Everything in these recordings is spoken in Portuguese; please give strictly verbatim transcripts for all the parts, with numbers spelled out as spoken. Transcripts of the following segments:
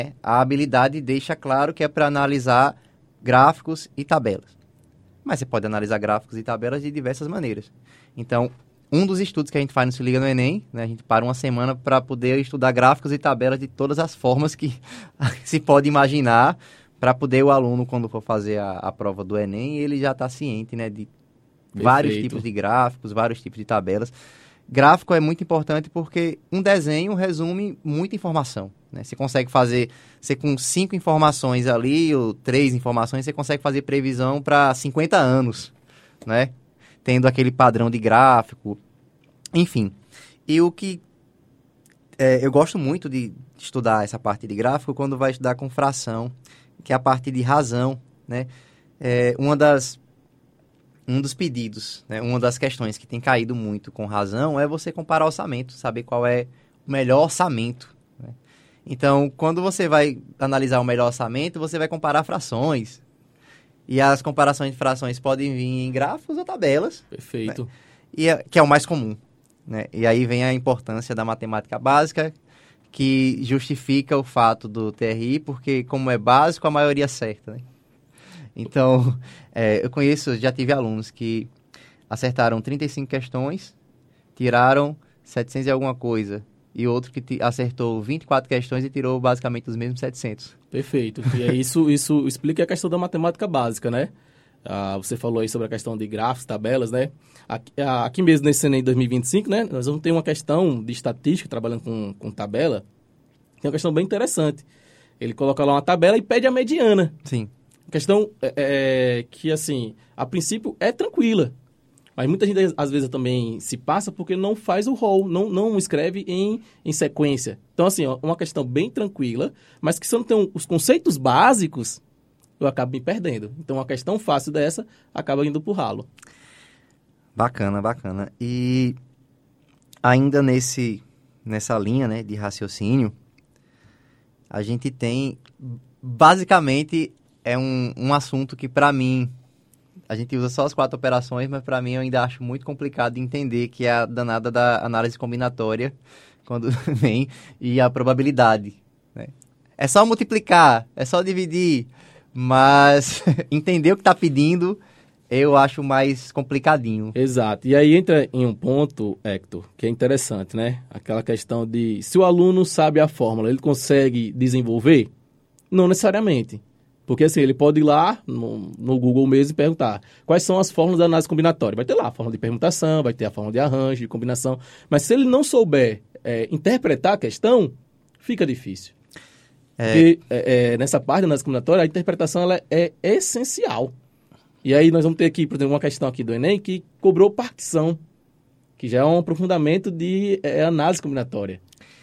A habilidade deixa claro que é para analisar gráficos e tabelas. Mas você pode analisar gráficos e tabelas de diversas maneiras. Então, um dos estudos que a gente faz no Se Liga no Enem, né, a gente para uma semana para poder estudar gráficos e tabelas de todas as formas que se pode imaginar, para poder o aluno, quando for fazer a, a prova do Enem, ele já está ciente, né, de Perfeito. Vários tipos de gráficos, vários tipos de tabelas. Gráfico é muito importante porque um desenho resume muita informação, né? Você consegue fazer, você com cinco informações ali, ou três informações, você consegue fazer previsão para cinquenta anos, né? Tendo aquele padrão de gráfico, enfim. E o que é, eu gosto muito de estudar essa parte de gráfico quando vai estudar com fração, que é a parte de razão, né? É, uma das Um dos pedidos, né, uma das questões que tem caído muito com razão é você comparar orçamento, saber qual é o melhor orçamento, né? Então, quando você vai analisar o melhor orçamento, você vai comparar frações. E as comparações de frações podem vir em gráficos ou tabelas. Perfeito. Né? E é, que é o mais comum, né? E aí vem a importância da matemática básica, que justifica o fato do T R I, porque como é básico, a maioria acerta, né? Então, é, eu conheço, já tive alunos que acertaram trinta e cinco questões, tiraram setecentos e alguma coisa, e outro que t- acertou vinte e quatro questões e tirou basicamente os mesmos setecentos. Perfeito. E é isso, isso explica a questão da matemática básica, né? Ah, você falou aí sobre a questão de gráficos, tabelas, né? Aqui, aqui mesmo nesse Enem dois mil e vinte e cinco, né? Nós vamos ter uma questão de estatística, trabalhando com, com tabela, que é uma questão bem interessante. Ele coloca lá uma tabela e pede a mediana. Sim. Questão é, é, que, assim, a princípio é tranquila, mas muita gente às vezes também se passa porque não faz o rol, não, não escreve em, em sequência. Então, assim, ó, uma questão bem tranquila, mas que se eu não tenho os conceitos básicos, eu acabo me perdendo. Então, uma questão fácil dessa acaba indo pro ralo. Bacana, bacana. E ainda nesse, nessa linha, né, de raciocínio, a gente tem, basicamente... É um, um assunto que, para mim, a gente usa só as quatro operações, mas para mim eu ainda acho muito complicado de entender, que é a danada da análise combinatória, quando vem, e a probabilidade, né? É só multiplicar, é só dividir, mas entender o que está pedindo, eu acho mais complicadinho. Exato. E aí entra em um ponto, Hector, que é interessante, né? Aquela questão de, se o aluno sabe a fórmula, ele consegue desenvolver? Não necessariamente. Porque, assim, ele pode ir lá no, no Google mesmo e perguntar quais são as fórmulas da análise combinatória. Vai ter lá a fórmula de permutação, vai ter a fórmula de arranjo, de combinação. Mas se ele não souber é, interpretar a questão, fica difícil. É... Porque é, é, nessa parte da análise combinatória, a interpretação ela é essencial. E aí nós vamos ter aqui, por exemplo, uma questão aqui do Enem que cobrou partição, que já é um aprofundamento de é, análise combinatória.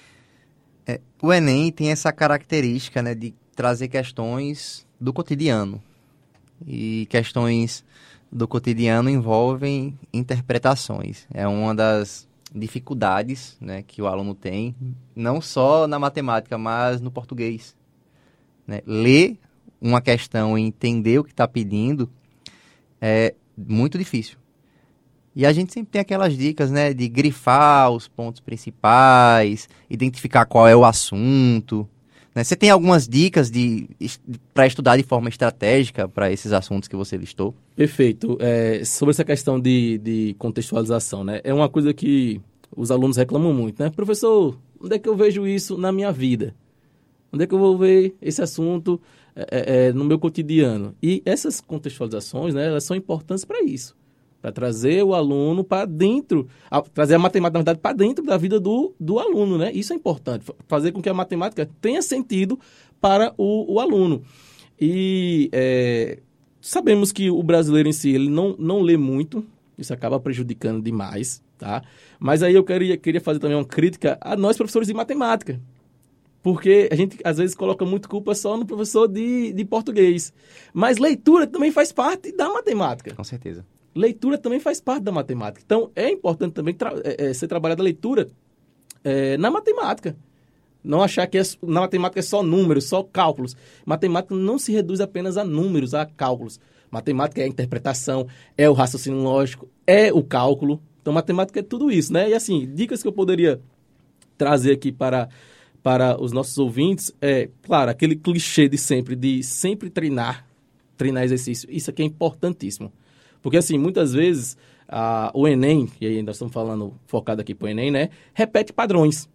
É, o Enem tem essa característica, né, de trazer questões do cotidiano. E questões do cotidiano envolvem interpretações. É uma das dificuldades, né, que o aluno tem, não só na matemática, mas no português, né? Ler uma questão e entender o que está pedindo é muito difícil. E a gente sempre tem aquelas dicas, né, de grifar os pontos principais, identificar qual é o assunto. Você tem algumas dicas de, para estudar de forma estratégica para esses assuntos que você listou? Perfeito. É, sobre essa questão de, de contextualização, né? É uma coisa que os alunos reclamam muito, né? Professor, onde é que eu vejo isso na minha vida? Onde é que eu vou ver esse assunto é, é, no meu cotidiano? E essas contextualizações, né, elas são importantes para isso. Para trazer o aluno para dentro, a, trazer a matemática, na verdade, para dentro da vida do, do aluno, né? Isso é importante, fazer com que a matemática tenha sentido para o, o aluno. E é, sabemos que o brasileiro em si, ele não, não lê muito, isso acaba prejudicando demais, tá? Mas aí eu queria, queria fazer também uma crítica a nós, professores de matemática. Porque a gente, às vezes, coloca muito culpa só no professor de, de português. Mas leitura também faz parte da matemática. Com certeza. Leitura também faz parte da matemática. Então, é importante também tra- é, é, ser trabalhada a leitura é, na matemática. Não achar que é, na matemática é só números, só cálculos. Matemática não se reduz apenas a números, a cálculos. Matemática é a interpretação, é o raciocínio lógico, é o cálculo. Então, matemática é tudo isso, né? E, assim, dicas que eu poderia trazer aqui para, para os nossos ouvintes é, claro, aquele clichê de sempre, de sempre treinar, treinar exercício. Isso aqui é importantíssimo. Porque, assim, muitas vezes, a, o Enem, e aí nós estamos falando, focado aqui para o Enem, né? Repete padrões.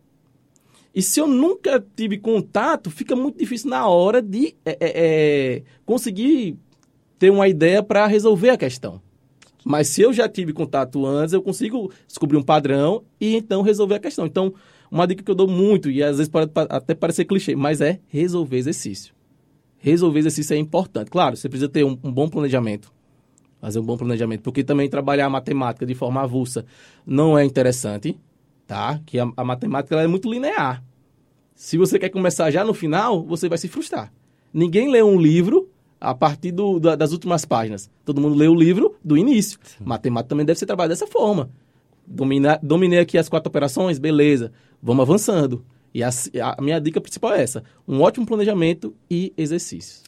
E se eu nunca tive contato, fica muito difícil na hora de é, é, conseguir ter uma ideia para resolver a questão. Mas se eu já tive contato antes, eu consigo descobrir um padrão e então resolver a questão. Então, uma dica que eu dou muito, e às vezes pode até parecer clichê, mas é resolver exercício. Resolver exercício é importante. Claro, você precisa ter um, um bom planejamento. Fazer um bom planejamento. Porque também trabalhar a matemática de forma avulsa não é interessante, tá? Que a, a matemática ela é muito linear. Se você quer começar já no final, você vai se frustrar. Ninguém lê um livro a partir do, da, das últimas páginas. Todo mundo lê o livro do início. Sim. Matemática também deve ser trabalhada dessa forma. Domina, dominei aqui as quatro operações, beleza. Vamos avançando. E a, a minha dica principal é essa. Um ótimo planejamento e exercícios.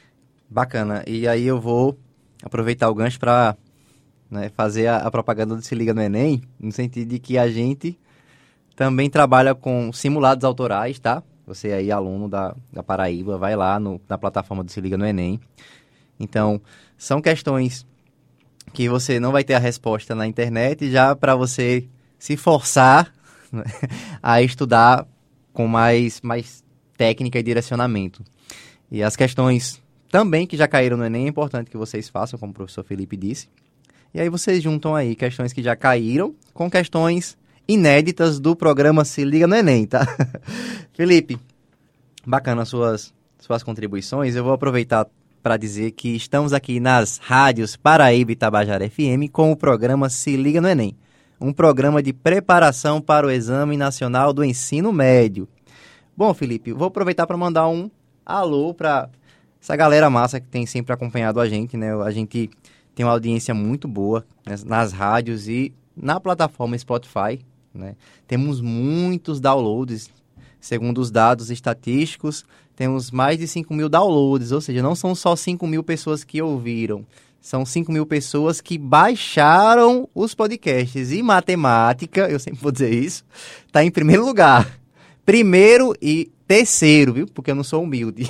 Bacana. E aí eu vou aproveitar o gancho para, né, fazer a, a propaganda do Se Liga no Enem, no sentido de que a gente também trabalha com simulados autorais, tá? Você aí, aluno da, da Paraíba, vai lá no, na plataforma do Se Liga no Enem. Então, são questões que você não vai ter a resposta na internet, já para você se forçar, né, a estudar com mais, mais técnica e direcionamento. E as questões também que já caíram no Enem, é importante que vocês façam, como o professor Felipe disse. E aí vocês juntam aí questões que já caíram com questões inéditas do programa Se Liga no Enem, tá? Felipe, bacana as suas, suas contribuições. Eu vou aproveitar para dizer que estamos aqui nas rádios Paraíba e Tabajara F M com o programa Se Liga no Enem, um programa de preparação para o Exame Nacional do Ensino Médio. Bom, Felipe, vou aproveitar para mandar um alô para essa galera massa que tem sempre acompanhado a gente, né? A gente tem uma audiência muito boa, né, nas rádios e na plataforma Spotify, né? Temos muitos downloads, segundo os dados estatísticos, temos mais de cinco mil downloads, ou seja, não são só cinco mil pessoas que ouviram, são cinco mil pessoas que baixaram os podcasts. E matemática, eu sempre vou dizer isso, está em primeiro lugar. Primeiro e terceiro, viu? Porque eu não sou humilde.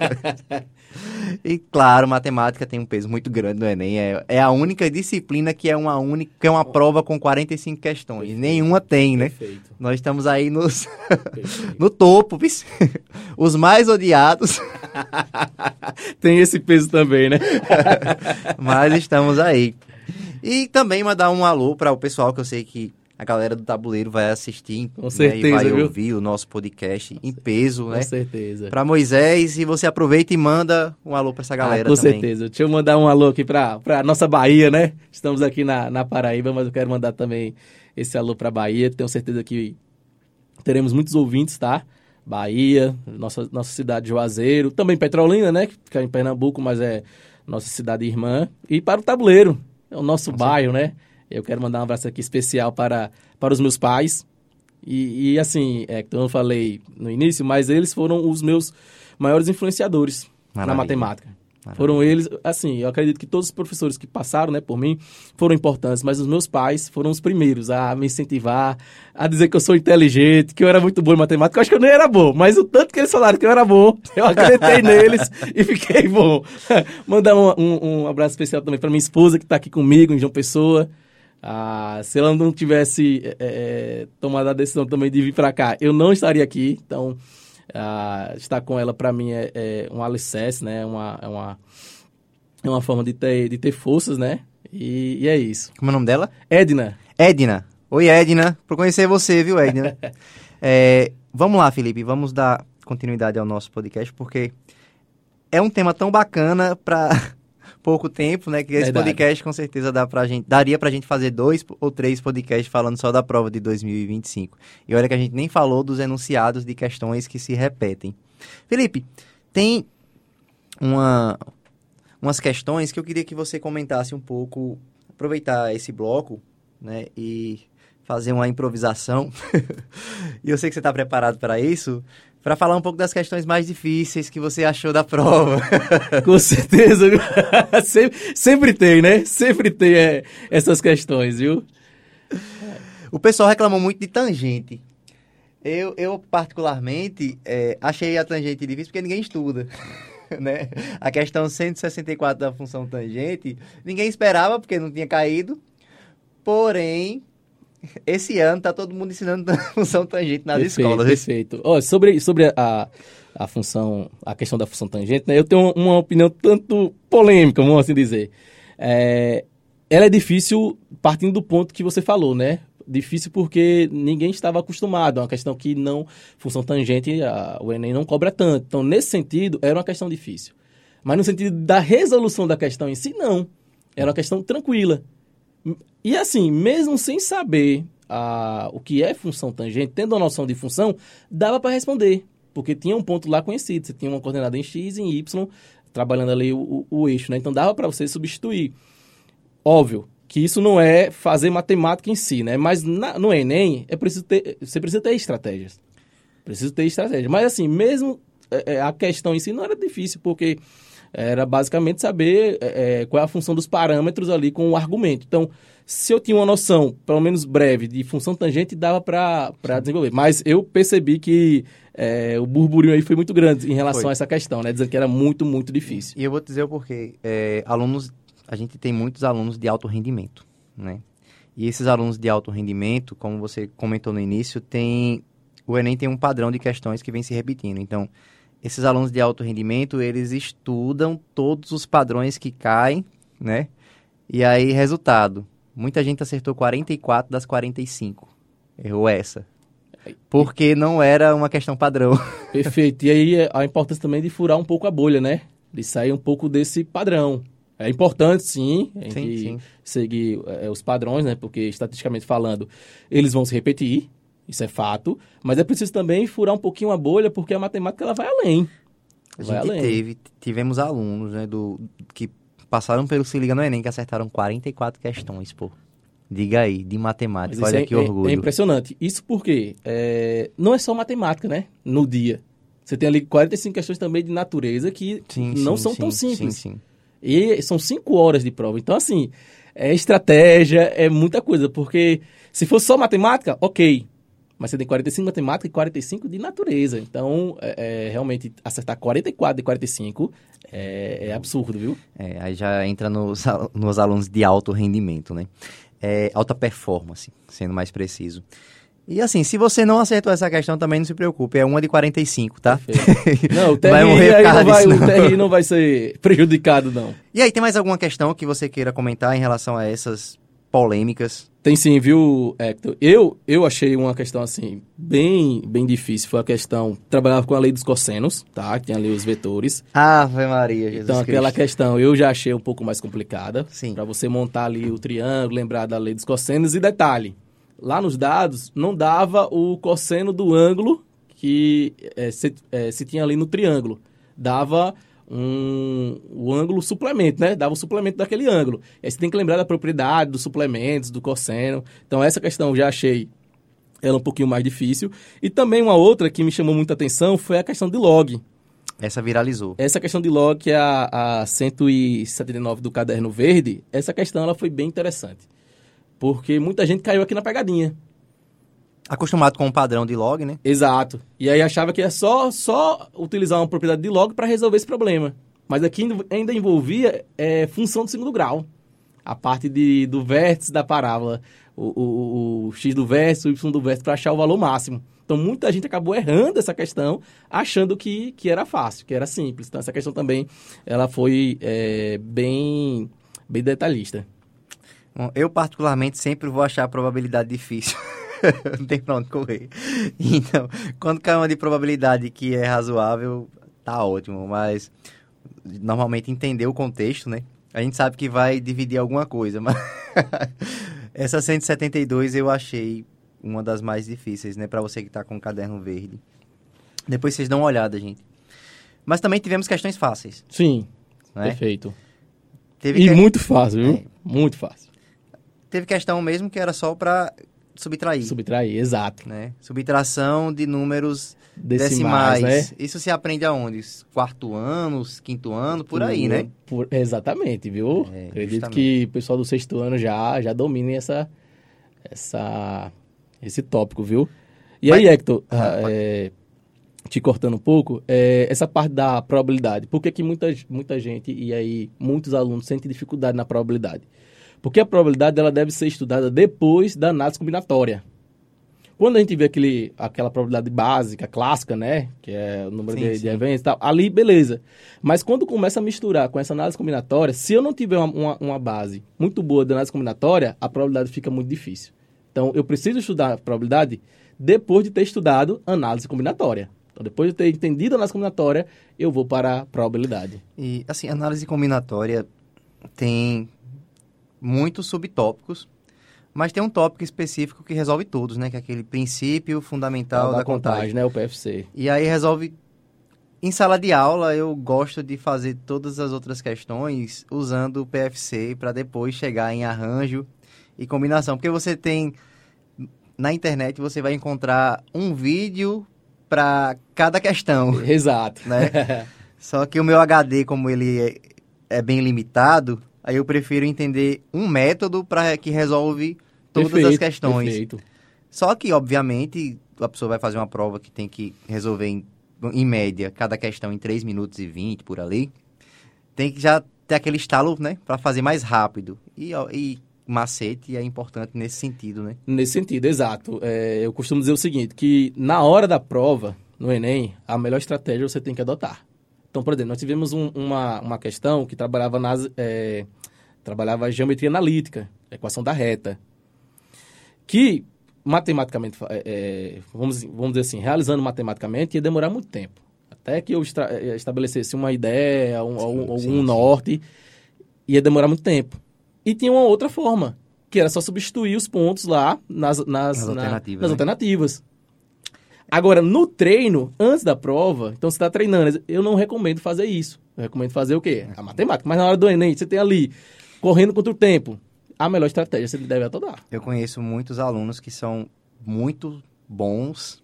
E, claro, matemática tem um peso muito grande no Enem. É, é a única disciplina que é uma única, que é uma prova com quarenta e cinco questões. Perfeito. Nenhuma tem, né? Perfeito. Nós estamos aí nos no topo, viu? Os mais odiados. Tem esse peso também, né? Mas estamos aí. E também mandar um alô para o pessoal que eu sei que a galera do tabuleiro vai assistir, com certeza, né, e vai viu? ouvir o nosso podcast em peso, com né? Com certeza. Para Moisés, e você aproveita e manda um alô para essa galera ah, com também. Com certeza. Deixa eu mandar um alô aqui para a nossa Bahia, né? Estamos aqui na, na Paraíba, mas eu quero mandar também esse alô para Bahia. Tenho certeza que teremos muitos ouvintes, tá? Bahia, nossa, nossa cidade de Juazeiro, também Petrolina, né? Que fica em Pernambuco, mas é nossa cidade irmã. E para o Tabuleiro, é o nosso com bairro, certeza. Né? Eu quero mandar um abraço aqui especial para, para os meus pais. E, e assim, é, como eu falei no início, mas eles foram os meus maiores influenciadores. Maravilha. Na matemática. Maravilha. Foram eles, assim, eu acredito que todos os professores que passaram, né, por mim, foram importantes, mas os meus pais foram os primeiros a me incentivar, a dizer que eu sou inteligente, que eu era muito bom em matemática. Eu acho que eu nem era bom, mas o tanto que eles falaram que eu era bom, eu acreditei neles e fiquei bom. Mandar um, um, um abraço especial também para minha esposa, que está aqui comigo em João Pessoa. Ah, se ela não tivesse é, é, tomado a decisão também de vir para cá, eu não estaria aqui. Então, ah, estar com ela para mim é, é um alicerce, né? É uma, é uma, é uma forma de ter, de ter forças, né? E, e é isso. Como é o nome dela? Edna. Edna. Oi, Edna. Por conhecer você, viu, Edna? é, vamos lá, Felipe. Vamos dar continuidade ao nosso podcast, porque é um tema tão bacana para pouco tempo, né? Que esse Verdade. podcast com certeza dá pra gente, daria pra gente fazer dois ou três podcasts falando só da prova de dois mil e vinte e cinco. E olha que a gente nem falou dos enunciados de questões que se repetem. Felipe, tem uma, umas questões que eu queria que você comentasse um pouco, aproveitar esse bloco, né? E fazer uma improvisação. E eu sei que você está preparado para isso, para falar um pouco das questões mais difíceis que você achou da prova. Com certeza. sempre, sempre tem, né? Sempre tem é, essas questões, viu? O pessoal reclamou muito de tangente. Eu, eu particularmente, é, achei a tangente difícil porque ninguém estuda. Né? A questão cento e sessenta e quatro da função tangente, ninguém esperava porque não tinha caído. Porém, esse ano tá todo mundo ensinando a função tangente nas Perfeito, escolas. Perfeito. Ó, sobre sobre a, a função, a questão da função tangente, né? Eu tenho uma opinião tanto polêmica, vamos assim dizer. É, ela é difícil partindo do ponto que você falou, né? Difícil porque ninguém estava acostumado. É uma questão que não... Função tangente, a, o Enem não cobra tanto. Então, nesse sentido, era uma questão difícil. Mas no sentido da resolução da questão em si, não. Era uma questão tranquila. E assim, mesmo sem saber a, o que é função tangente, tendo a noção de função, dava para responder. Porque tinha um ponto lá conhecido. Você tinha uma coordenada em X e em Y, trabalhando ali o, o, o eixo, né? Então, dava para você substituir. Óbvio que isso não é fazer matemática em si, né? Mas na, no Enem, é preciso ter, você precisa ter estratégias. Precisa ter estratégias. Mas assim, mesmo é, a questão em si não era difícil, porque era basicamente saber é, qual é a função dos parâmetros ali com o argumento. Então, se eu tinha uma noção, pelo menos breve, de função tangente, dava para desenvolver. Mas eu percebi que é, o burburinho aí foi muito grande em relação Foi. a essa questão, né? Dizendo que era muito, muito difícil. E eu vou te dizer o porquê. É, alunos... A gente tem muitos alunos de alto rendimento, né? E esses alunos de alto rendimento, como você comentou no início, tem... o Enem tem um padrão de questões que vem se repetindo. Então, esses alunos de alto rendimento, eles estudam todos os padrões que caem, né? E aí, resultado, muita gente acertou quarenta e quatro das quarenta e cinco. Errou essa. Porque não era uma questão padrão. Perfeito. E aí, a importância também de furar um pouco a bolha, né? De sair um pouco desse padrão. É importante, sim, a gente Sim, sim. seguir é, os padrões, né? Porque, estatisticamente falando, eles vão se repetir, isso é fato. Mas é preciso também furar um pouquinho a bolha, porque a matemática ela vai além. A Vai gente além. teve, tivemos alunos, né, do, que passaram pelo Se Liga no Enem, que acertaram quarenta e quatro questões, pô. Diga aí, de matemática, Mas isso olha é, que é- orgulho. é impressionante. Isso porque é, não é só matemática, né? No dia. Você tem ali quarenta e cinco questões também de natureza que Sim, não sim, são sim, tão simples. Sim, sim. E são cinco horas de prova. Então, assim, é estratégia, é muita coisa. Porque se fosse só matemática, ok. Mas você tem quarenta e cinco de matemática e quarenta e cinco de natureza. Então, é, é, realmente, acertar quarenta e quatro de quarenta e cinco é, é absurdo, viu? É, aí já entra nos, al- nos alunos de alto rendimento, né? É, alta performance, sendo mais preciso. E assim, se você não acertou essa questão, também não se preocupe, é uma de quarenta e cinco, tá? Perfeito. Não, o Vai morrer T R I, por aí causa não vai, disso, o não. T R I não vai ser prejudicado, não. E aí, tem mais alguma questão que você queira comentar em relação a essas polêmicas? Tem sim, viu, Hector? Eu, eu achei uma questão, assim, bem, bem difícil. Foi a questão... Trabalhava com a lei dos cossenos, tá? Tinha ali os vetores. Ave Maria, Jesus Então, aquela Cristo. questão eu já achei um pouco mais complicada. Sim. Para você montar ali o triângulo, lembrar da lei dos cossenos. E detalhe, lá nos dados não dava o cosseno do ângulo que é, se, é, se tinha ali no triângulo. Dava um, o ângulo suplemento, né? Dava o suplemento daquele ângulo. E aí você tem que lembrar da propriedade dos suplementos, do cosseno. Então, essa questão eu já achei ela um pouquinho mais difícil. E também uma outra que me chamou muita atenção foi a questão de log. Essa viralizou. Essa questão de log, que é a, a cento e setenta e nove do Caderno Verde, essa questão ela foi bem interessante. Porque muita gente caiu aqui na pegadinha. Acostumado com o padrão de log, né? Exato. E aí achava que é só, só utilizar uma propriedade de log para resolver esse problema. Mas aqui ainda envolvia é, função do segundo grau. A parte de, do vértice da parábola. O, o, o x do vértice, o y do vértice, para achar o valor máximo. Então, muita gente acabou errando essa questão, achando que, que era fácil, que era simples. Então, essa questão também ela foi é, bem, bem detalhista. Bom, eu, particularmente, sempre vou achar a probabilidade difícil. Não tem pra onde correr. Então, quando cai uma de probabilidade que é razoável, tá ótimo. Mas, normalmente, entender o contexto, né? A gente sabe que vai dividir alguma coisa, mas... Essa cento e setenta e dois eu achei uma das mais difíceis, né? Pra você que tá com o caderno verde. Depois vocês dão uma olhada, gente. Mas também tivemos questões fáceis, Sim, né? perfeito. Teve E que- muito fácil, viu? É. Muito fácil. Teve questão mesmo que era só pra subtrair, Subtrair, exato. né? Subtração de números Decimais, decimais. né? Isso se aprende aonde? Quarto ano, quinto ano, por aí, né? Por- exatamente, viu? É, Acredito justamente. que o pessoal do sexto ano já, já domine essa, essa, esse tópico, viu? E aí, Hector, ah, é, te cortando um pouco, é, essa parte da probabilidade, por que que muita, muita gente, e aí muitos alunos sentem dificuldade na probabilidade? Porque a probabilidade ela deve ser estudada depois da análise combinatória. Quando a gente vê aquele, aquela probabilidade básica, clássica, né? Que é o número sim, de, de eventos e tal, ali, beleza. Mas quando começa a misturar com essa análise combinatória, se eu não tiver uma, uma, uma base muito boa de análise combinatória, a probabilidade fica muito difícil. Então, eu preciso estudar a probabilidade depois de ter estudado análise combinatória. Então, depois de ter entendido a análise combinatória, eu vou para a probabilidade. E, assim, análise combinatória tem muitos subtópicos, mas tem um tópico específico que resolve todos, né? Que é aquele princípio fundamental da, da contagem. contagem, né? O P F C. E aí resolve... Em sala de aula, eu gosto de fazer todas as outras questões usando o P F C para depois chegar em arranjo e combinação. Porque você tem... Na internet, você vai encontrar um vídeo para cada questão. Exato. Né? Só que o meu H D, como ele é, é bem limitado, aí eu prefiro entender um método para que resolve todas perfeito, as questões. Perfeito. Só que, obviamente, a pessoa vai fazer uma prova que tem que resolver, em, em média, cada questão em três minutos e vinte, por ali. Tem que já ter aquele estalo, né? Para fazer mais rápido. E, e macete é importante nesse sentido, né? Nesse sentido, exato. É, eu costumo dizer o seguinte, que na hora da prova, no Enem, a melhor estratégia você tem que adotar. Então, por exemplo, nós tivemos um, uma, uma questão que trabalhava, nas, é, trabalhava geometria analítica, equação da reta, que matematicamente, é, vamos, vamos dizer assim, realizando matematicamente, ia demorar muito tempo. Até que eu estra- estabelecesse uma ideia, um, sim, algum sim, norte, sim. ia demorar muito tempo. E tinha uma outra forma, que era só substituir os pontos lá nas, nas, nas, alternativas, nas né? alternativas. Agora, no treino, antes da prova, então você está treinando, eu não recomendo fazer isso. Eu recomendo fazer o quê? A matemática. Mas na hora do Enem, você tem ali, correndo contra o tempo, a melhor estratégia você deve adotar. Eu conheço muitos alunos que são muito bons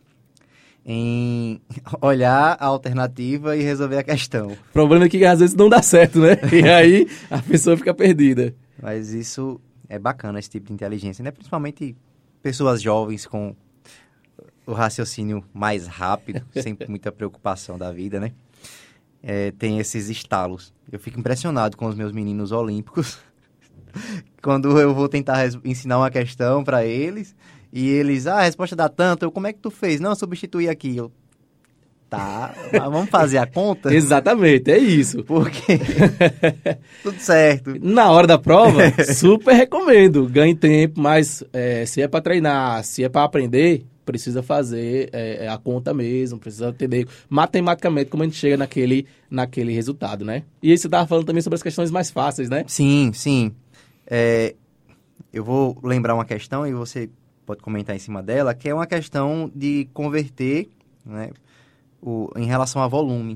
em olhar a alternativa e resolver a questão. O problema é que às vezes não dá certo, né? E aí a pessoa fica perdida. Mas isso é bacana, esse tipo de inteligência, né? Principalmente pessoas jovens com o raciocínio mais rápido, sem muita preocupação da vida, né? É, tem esses estalos. Eu fico impressionado com os meus meninos olímpicos. Quando eu vou tentar res- ensinar uma questão para eles, e eles, ah, a resposta dá tanto, eu, como é que tu fez? Não, eu substituí aqui. Eu, tá, mas vamos fazer a conta? Exatamente, é isso. Porque tudo certo. Na hora da prova, super recomendo. Ganhe tempo, mas é, se é para treinar, se é para aprender, precisa fazer é, a conta mesmo, precisa entender matematicamente como a gente chega naquele, naquele resultado, né? E aí você estava falando também sobre as questões mais fáceis, né? Sim, sim. É, eu vou lembrar uma questão e você pode comentar em cima dela, que é uma questão de converter, né, o, em relação a volume.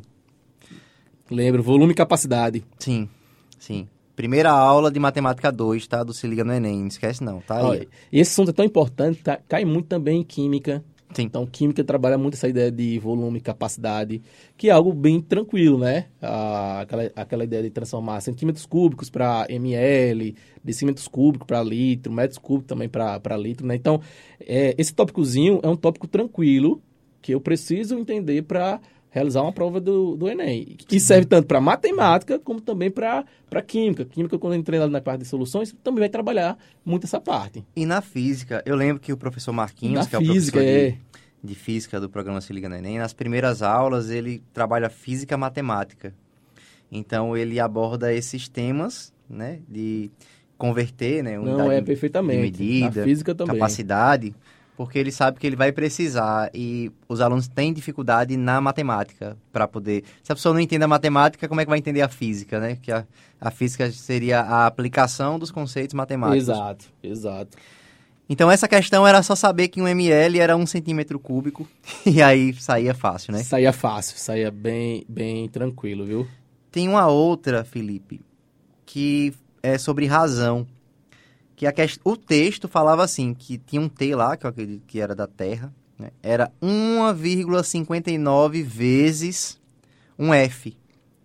Lembro, volume e capacidade. Sim, sim. Primeira aula de Matemática dois, tá? Do Se Liga no Enem, não esquece não, tá aí. Olha, e esse assunto é tão importante, tá? Cai muito também em Química. Sim. Então, Química trabalha muito essa ideia de volume e capacidade, que é algo bem tranquilo, né? Ah, aquela, aquela ideia de transformar centímetros cúbicos para ml, decímetros cúbicos para litro, metros cúbicos também para litro, né? Então, é, esse tópicozinho é um tópico tranquilo que eu preciso entender para realizar uma prova do, do Enem. E serve tanto para matemática como também para química. Química, quando eu entrei na parte de soluções, também vai trabalhar muito essa parte. E na física, eu lembro que o professor Marquinhos, na que física, é o professor é... de, de física do programa Se Liga no Enem, nas primeiras aulas ele trabalha física matemática. Então, ele aborda esses temas, né, de converter, né, unidade Não, é perfeitamente. de medida, na física também. capacidade, porque ele sabe que ele vai precisar e os alunos têm dificuldade na matemática para poder... Se a pessoa não entende a matemática, como é que vai entender a física, né? Que a, a física seria a aplicação dos conceitos matemáticos. Exato, exato. Então, essa questão era só saber que um ml era um centímetro cúbico e aí saía fácil, né? Saía fácil, saía bem, bem tranquilo, viu? Tem uma outra, Felipe, que é sobre razão. Que a quest... O texto falava assim, que tinha um T lá, que eu acredito que era da Terra, né? Era um vírgula cinquenta e nove vezes um F.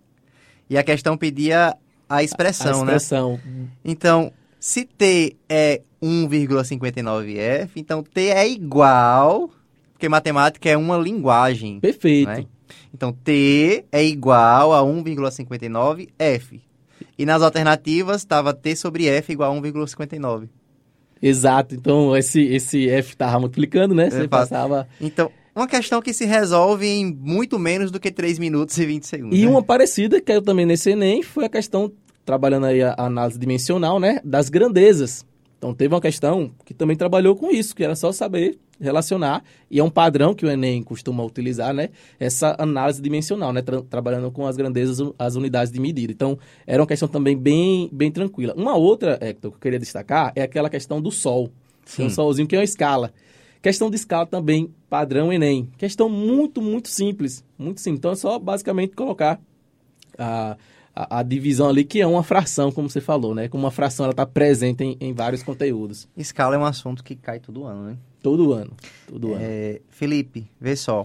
E a questão pedia a expressão, a, a expressão. né? Então, se T é um vírgula cinquenta e nove F, então T é igual porque matemática é uma linguagem. Perfeito. Né? Então, T é igual a um vírgula cinquenta e nove F. E nas alternativas, estava T sobre F igual a um vírgula cinquenta e nove. Exato. Então, esse, esse F estava multiplicando, né? Você passava... Então, uma questão que se resolve em muito menos do que três minutos e vinte segundos. E né? uma parecida, que caiu também nesse Enem, foi a questão, trabalhando aí a análise dimensional, né? Das grandezas. Então, teve uma questão que também trabalhou com isso, que era só saber relacionar, e é um padrão que o Enem costuma utilizar, né? Essa análise dimensional, né? Tra- trabalhando com as grandezas, as unidades de medida. Então, era uma questão também bem, bem tranquila. Uma outra, Hector, que eu queria destacar é aquela questão do Sol. Tem um solzinho que é uma escala. Questão de escala também, padrão Enem. Questão muito, muito simples. Muito simples. Então, é só basicamente colocar a... A, a divisão ali, que é uma fração, como você falou, né? Como uma fração, ela está presente em, em vários conteúdos. Escala é um assunto que cai todo ano, né? Todo ano, todo é, ano. Felipe, vê só,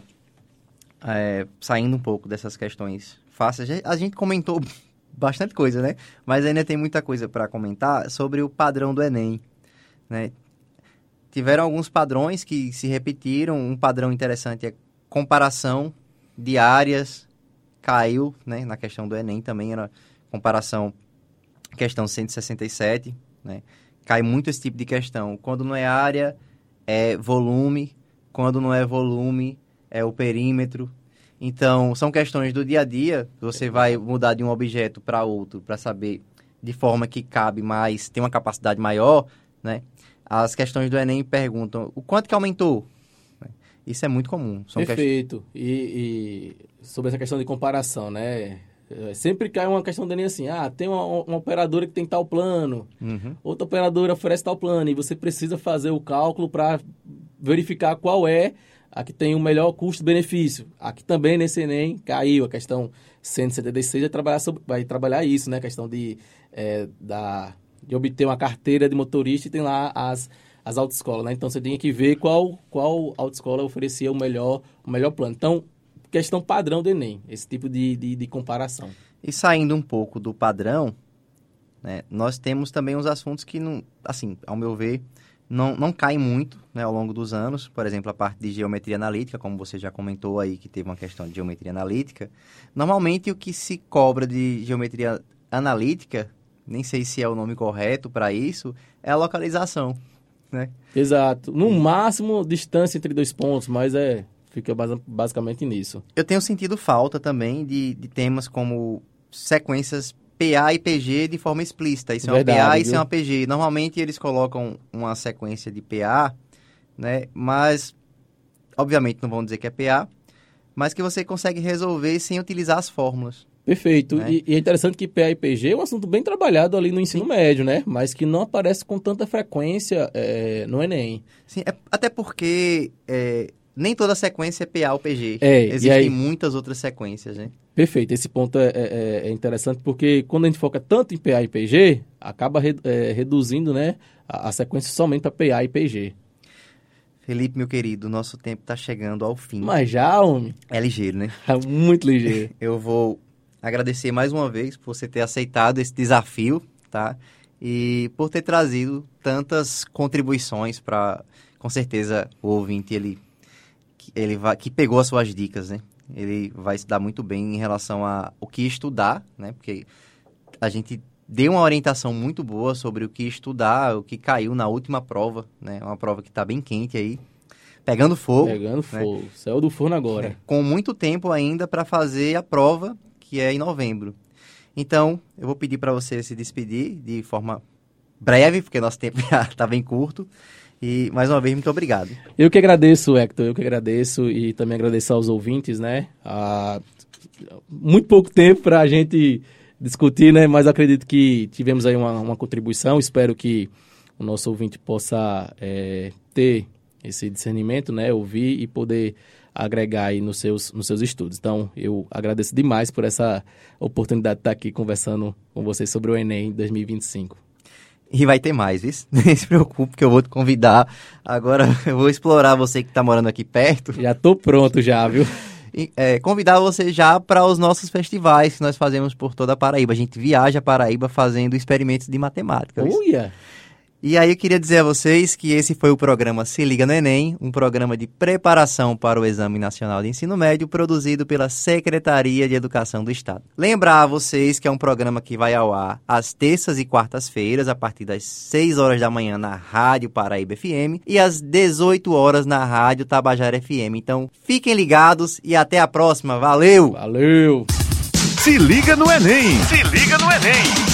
é, saindo um pouco dessas questões fáceis, a gente comentou bastante coisa, né? Mas ainda tem muita coisa para comentar sobre o padrão do Enem, né? Tiveram alguns padrões que se repetiram, um padrão interessante é comparação de áreas. Caiu, né, na questão do Enem também, era comparação, questão cento e sessenta e sete, né, cai muito esse tipo de questão. Quando não é área, é volume, quando não é volume, é o perímetro. Então, são questões do dia a dia, você vai mudar de um objeto para outro, para saber de forma que cabe mais, tem uma capacidade maior, né. As questões do Enem perguntam, o quanto que aumentou? Isso é muito comum. São Perfeito. Quest... E, e sobre essa questão de comparação, né? Sempre cai uma questão do Enem assim, ah, tem uma, uma operadora que tem tal plano, uhum. outra operadora oferece tal plano, e você precisa fazer o cálculo para verificar qual é a que tem o melhor custo-benefício. Aqui também nesse Enem caiu a questão cento e setenta e seis, vai trabalhar, sobre, vai trabalhar isso, né? A questão de, é, da, de obter uma carteira de motorista e tem lá as... as autoescolas, né? Então, você tinha que ver qual, qual autoescola oferecia o melhor, o melhor plano. Então, questão padrão do Enem, esse tipo de, de, de comparação. E saindo um pouco do padrão, né, nós temos também uns assuntos que, não, assim, ao meu ver, não, não caem muito, né, ao longo dos anos. Por exemplo, a parte de geometria analítica, como você já comentou aí, que teve uma questão de geometria analítica. Normalmente, o que se cobra de geometria analítica, nem sei se é o nome correto para isso, é a localização. Né? Exato. No máximo, distância entre dois pontos, mas é fica bas- basicamente nisso. Eu tenho sentido falta também de, de temas como sequências P A e P G de forma explícita. Isso Verdade, é uma P A e isso é uma P G. Normalmente, eles colocam uma sequência de P A, né? Mas, obviamente, não vão dizer que é P A, mas que você consegue resolver sem utilizar as fórmulas. Perfeito. Né? E, e é interessante que P A e P G é um assunto bem trabalhado ali no ensino Sim. médio, né? Mas que não aparece com tanta frequência é, no Enem. Sim, é, até porque é, nem toda sequência é P A ou P G. É, Existem aí... muitas outras sequências, né? Perfeito. Esse ponto é, é, é interessante porque quando a gente foca tanto em P A e P G, acaba re, é, reduzindo, né, a, a sequência somente para P A e P G. Felipe, meu querido, nosso tempo está chegando ao fim. Mas já, homem? É ligeiro, né? É muito ligeiro. Eu vou... agradecer mais uma vez por você ter aceitado esse desafio, tá? E por ter trazido tantas contribuições para, com certeza, o ouvinte, ele, ele vai, que pegou as suas dicas, né? Ele vai se dar muito bem em relação a o que estudar, né? Porque a gente deu uma orientação muito boa sobre o que estudar, o que caiu na última prova, né? Uma prova que está bem quente aí, pegando fogo. Pegando né? fogo, céu do forno agora. É, com muito tempo ainda para fazer a prova, que é em novembro. Então, eu vou pedir para você se despedir de forma breve, porque nosso tempo já está bem curto. E, mais uma vez, muito obrigado. Eu que agradeço, Hector, eu que agradeço e também agradeço aos ouvintes, né? Há muito pouco tempo para a gente discutir, né? Mas acredito que tivemos aí uma, uma contribuição. Espero que o nosso ouvinte possa é, ter esse discernimento, né? Ouvir e poder agregar aí nos seus, nos seus estudos. Então, eu agradeço demais por essa oportunidade de estar aqui conversando com vocês sobre o Enem dois mil e vinte e cinco. E vai ter mais, viu? Nem se preocupe que eu vou te convidar. Agora eu vou explorar você que está morando aqui perto. Já estou pronto já, viu? E, é, convidar você já para os nossos festivais que nós fazemos por toda a Paraíba. A gente viaja a Paraíba fazendo experimentos de matemática. Uia! E aí eu queria dizer a vocês que esse foi o programa Se Liga no Enem, um programa de preparação para o Exame Nacional de Ensino Médio, produzido pela Secretaria de Educação do Estado. Lembrar a vocês que é um programa que vai ao ar às terças e quartas-feiras, a partir das seis horas da manhã na Rádio Paraíba F M e às dezoito horas na Rádio Tabajara F M. Então, fiquem ligados e até a próxima. Valeu! Valeu! Se liga no Enem! Se liga no Enem!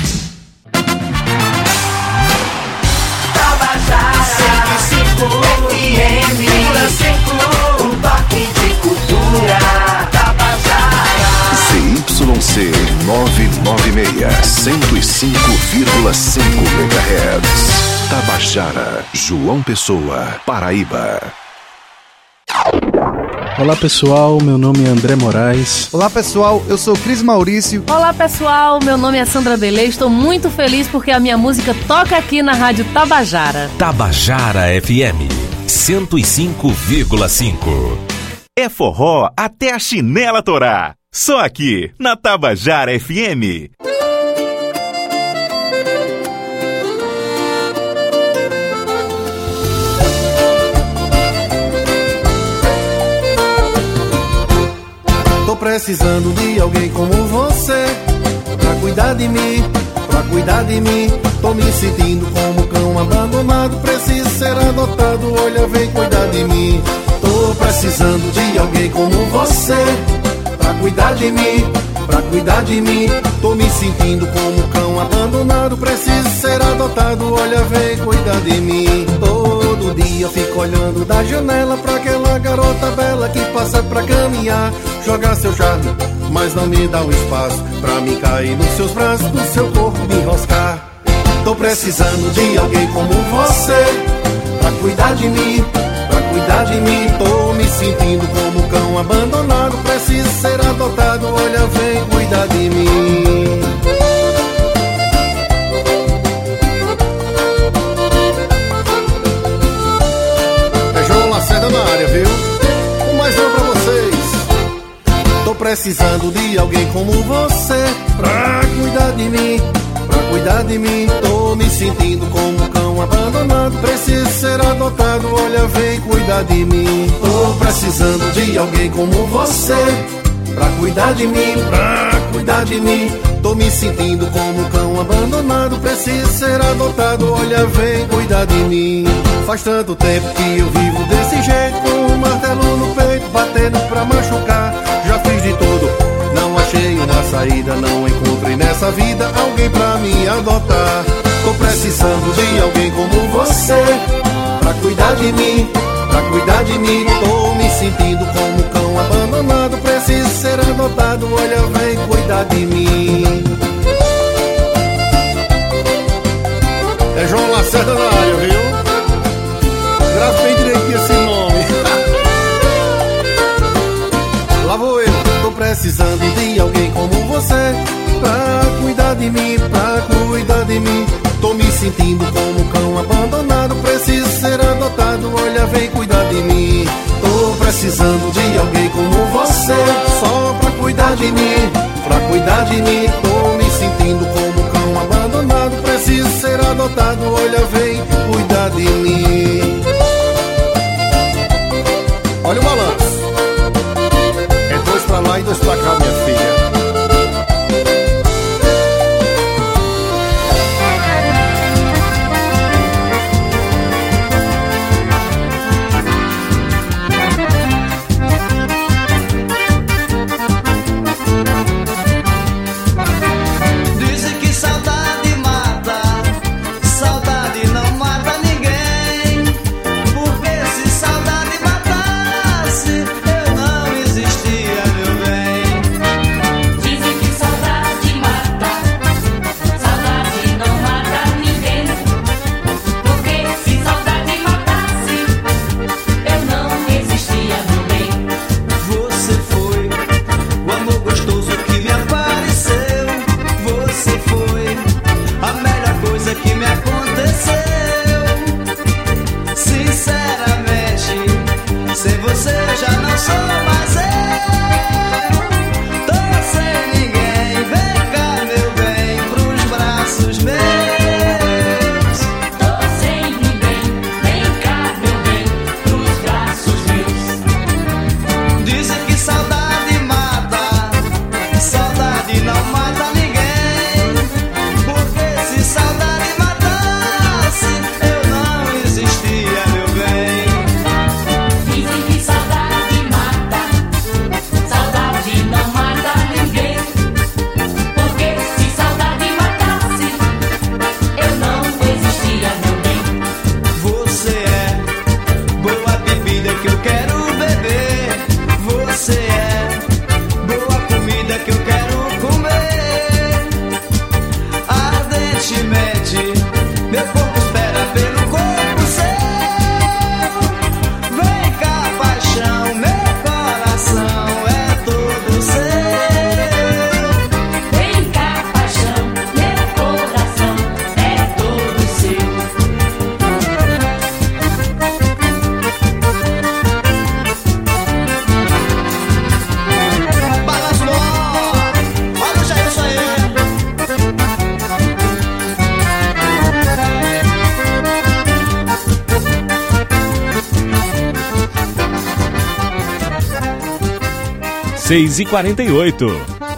cento e cinco F M, um toque de cultura. Tabajara. C Y C novecentos e noventa e seis, cento e cinco vírgula cinco megahertz. Tabajara, João Pessoa, Paraíba. Olá pessoal, meu nome é André Moraes. Olá pessoal, eu sou Cris Maurício. Olá pessoal, meu nome é Sandra Belê. Estou muito feliz porque a minha música toca aqui na Rádio Tabajara. Tabajara F M cento e cinco vírgula cinco. É forró até a chinela torar. Só aqui na Tabajara F M. Tô precisando de alguém como você, pra cuidar de mim, pra cuidar de mim. Tô me sentindo como cão abandonado, preciso ser adotado, olha, vem cuidar de mim. Tô precisando de alguém como você, pra cuidar de mim, pra cuidar de mim. Tô me sentindo como cão abandonado, preciso ser adotado, olha, vem cuidar de mim. Todo dia fico olhando da janela pra aquela garota bela que passa pra caminhar, jogar seu charme, mas não me dá um espaço pra mim cair nos seus braços, no seu corpo me enroscar. Tô precisando de alguém como você, pra cuidar de mim, pra cuidar de mim. Tô me sentindo como cão abandonado, preciso ser adotado, olha, vem cuidar de mim. É João Lacerda na área, viu? Um mais um pra vocês. Tô precisando de alguém como você, pra cuidar de mim, pra cuidar de mim. Tô me sentindo como cão abandonado, preciso ser adotado, olha, vem cuidar de mim. Tô precisando de alguém como você, pra cuidar de mim, pra cuidar de mim. Tô me sentindo como cão abandonado, preciso ser adotado, olha, vem cuidar de mim. Faz tanto tempo que eu vivo desse jeito, com um martelo no peito, batendo pra machucar. Já fiz de tudo, não achei uma saída, não encontrei nessa vida alguém pra me adotar. Tô precisando de alguém como você, pra cuidar de mim, pra cuidar de mim. Tô me sentindo como cão abandonado, preciso ser adotado, olha, vem cuidar de mim. É João Lacerda na área, viu? Grave bem direitinho esse nome. Lá vou eu, tô precisando de alguém como você, pra cuidar de mim, pra cuidar de mim. Tô me sentindo como cão abandonado, preciso ser adotado, olha, vem cuidar de mim. Tô precisando de alguém como você, só pra cuidar de mim, pra cuidar de mim. Tô me sentindo como cão abandonado, preciso ser adotado, olha, vem cuidar de mim. Olha o balanço, é dois pra lá e dois pra cá, minha filha. Dizem que saudade mata, saudade não mata. não mata ninguém. Porque se saudade matasse, eu não existia, meu bem. Dizem que saudade mata, saudade não mata ninguém. Porque se saudade matasse, eu não existia, meu bem. Você é boa bebida que eu quero beber. Você é boa comida que eu quero comer. Ardentemente, meu corpo espera pelo corpo seu. Vem cá, paixão, meu coração é todo seu. Vem cá, paixão, meu coração é todo seu. Balança o nó, olha o Jailson aí. seis e quarenta e oito.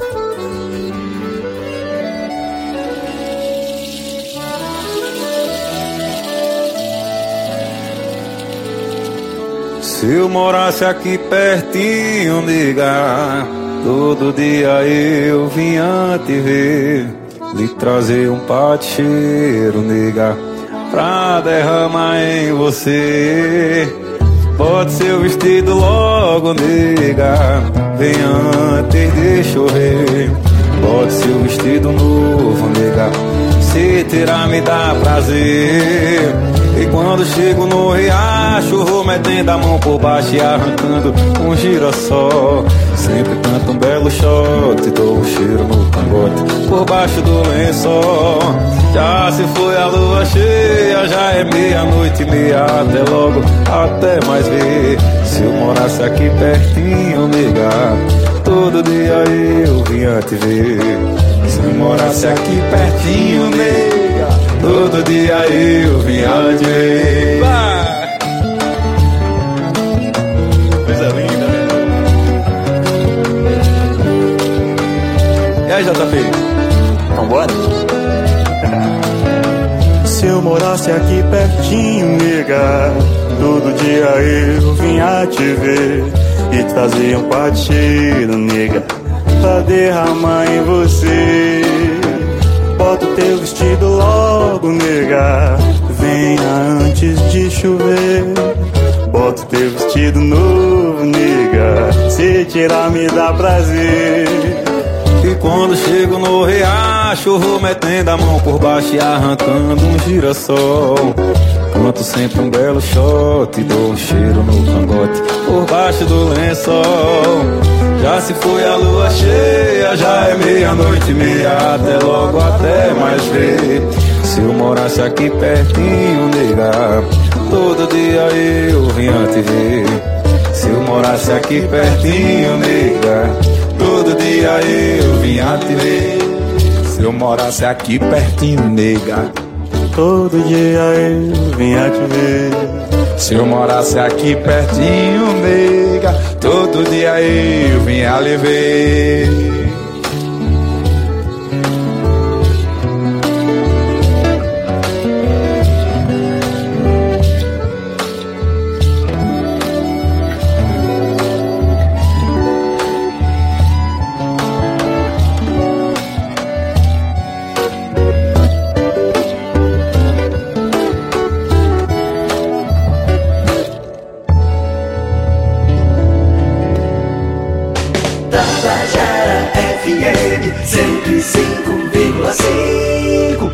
Se eu morasse aqui pertinho, nega, todo dia eu vinha te ver, lhe trazer um pateiro, nega, pra derramar em você. Bote seu vestido logo, nega, vem antes de chover. Bote seu vestido novo, nega, se terá me dá prazer. E quando chego no riacho, vou metendo a mão por baixo e arrancando um girassol. Sempre canto um belo shot, dou um cheiro no cangote por baixo do lençol. Já se foi a lua cheia, já é meia-noite e meia. Até logo, até mais ver. Se eu morasse aqui pertinho, nega, todo dia eu vinha te ver. Se eu morasse aqui pertinho, nega, todo dia eu vinha te ver. Coisa linda, né? E aí, J P? Vambora? Se eu morasse aqui pertinho, nega, todo dia eu vinha te ver e trazia um pateiro, nega, pra derramar em você. Bota o teu vestido logo, nega, venha antes de chover. Bota o teu vestido novo, nega, se tirar me dá prazer. E quando chego no riacho, vou metendo a mão por baixo e arrancando um girassol. Canto sempre um belo shot, dou um cheiro no cangote por baixo do lençol. Já se foi a lua cheia, já é meia-noite e meia. Até logo, até mais ver. Se eu morasse aqui pertinho, nega, todo dia eu vinha te ver. Se eu morasse aqui pertinho, nega, todo dia eu vinha te ver. Se eu morasse aqui pertinho, nega, todo dia eu vinha te ver. Se eu morasse aqui pertinho, nega, todo dia eu vinha lhe ver. cento e cinco vírgula cinco.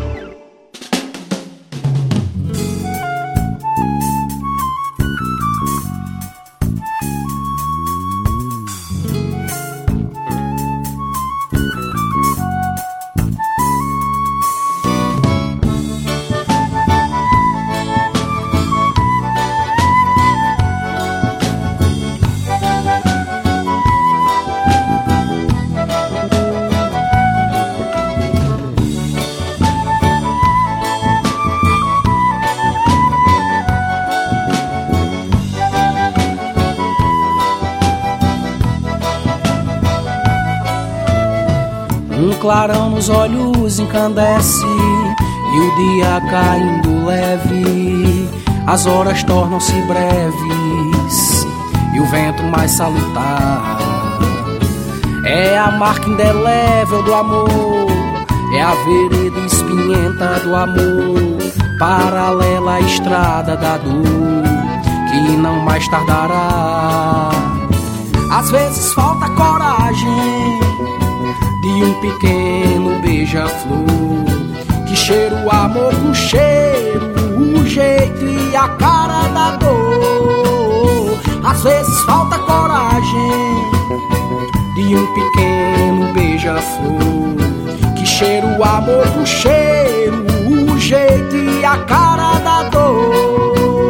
clarão nos olhos encandece e o dia caindo leve, as horas tornam-se breves e o vento mais salutar. É a marca indelével do amor, é a vereda espinhenta do amor, paralela à estrada da dor, que não mais tardará. Às vezes falta coragem de um pequeno beija-flor, que cheira o amor com cheiro, o jeito e a cara da dor. Às vezes falta coragem de um pequeno beija-flor, que cheira o amor com cheiro, o jeito e a cara da dor.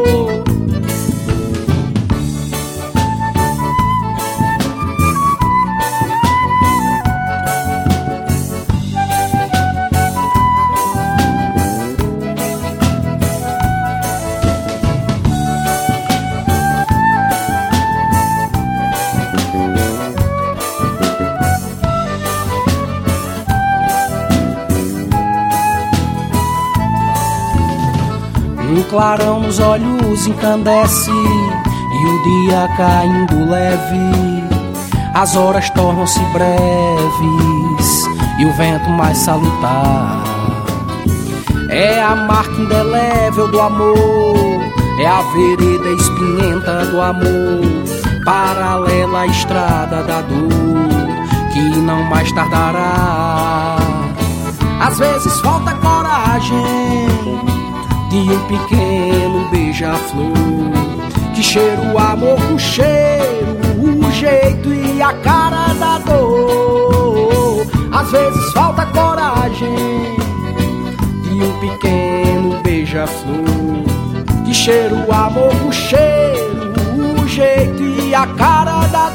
Um clarão nos olhos encandece e o dia caindo leve, as horas tornam-se breves e o vento mais salutar. É a marca indelével do amor, é a vereda espinhenta do amor, paralela à estrada da dor, que não mais tardará. Às vezes falta coragem de um pequeno beija-flor, que cheira o amor com cheiro, o jeito e a cara da dor. Às vezes falta coragem de um pequeno beija-flor, que cheira o amor com cheiro, o jeito e a cara da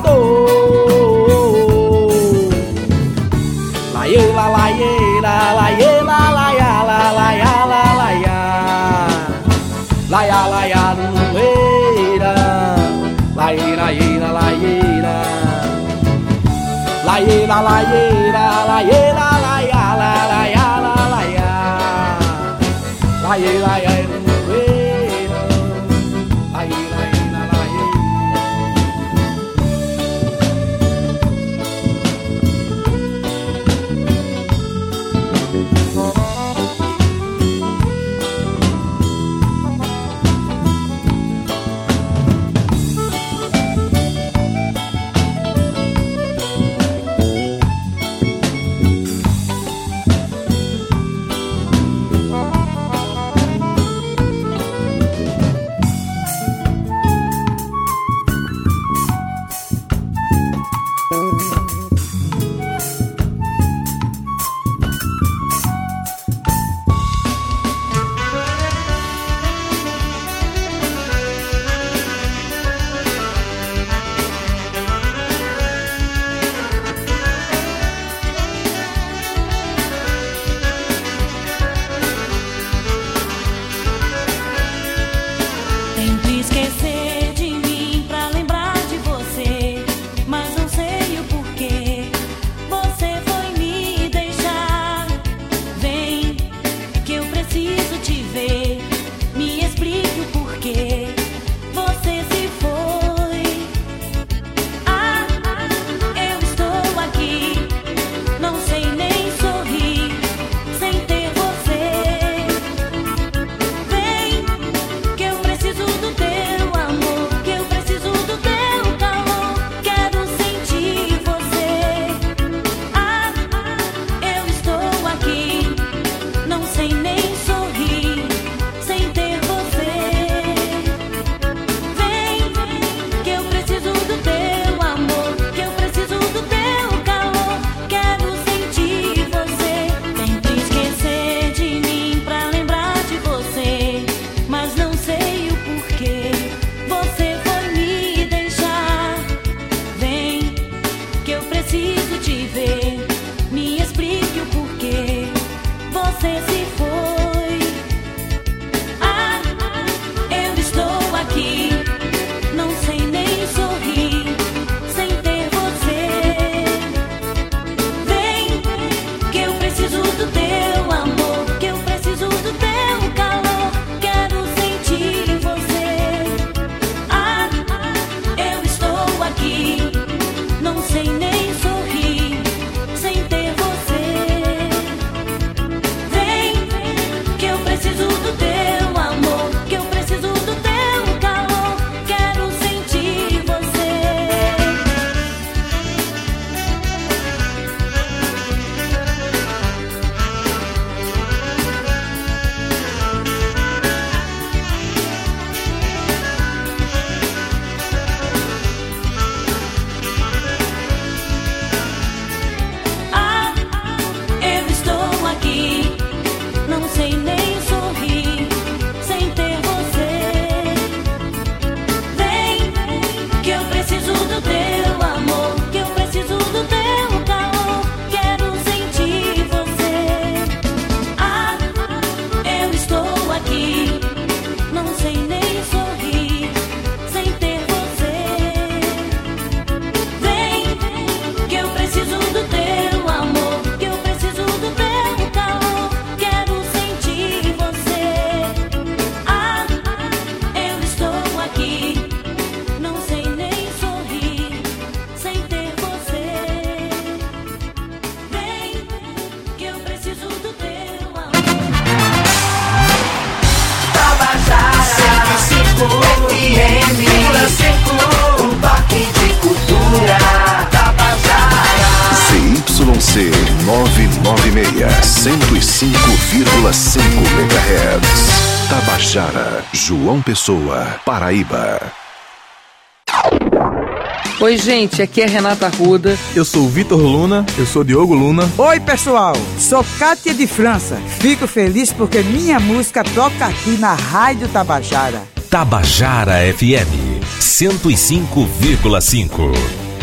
dor. Laiela, laiela, laiela, laiala, laiala, laiala, laia, laia, lueira, laieira, laieira, laieira, laieira, laieira, laieira, laia, laia, laia, laieira, laieira, lueira, laieira, laieira, laieira. novecentos e noventa e seis, cento e cinco vírgula cinco megahertz. Tabajara, João Pessoa, Paraíba. Oi, gente, aqui é Renata Arruda. Eu sou o Vitor Luna. Eu sou Diogo Luna. Oi, pessoal, sou Kátia de França. Fico feliz porque minha música toca aqui na Rádio Tabajara. Tabajara F M cento e cinco vírgula cinco.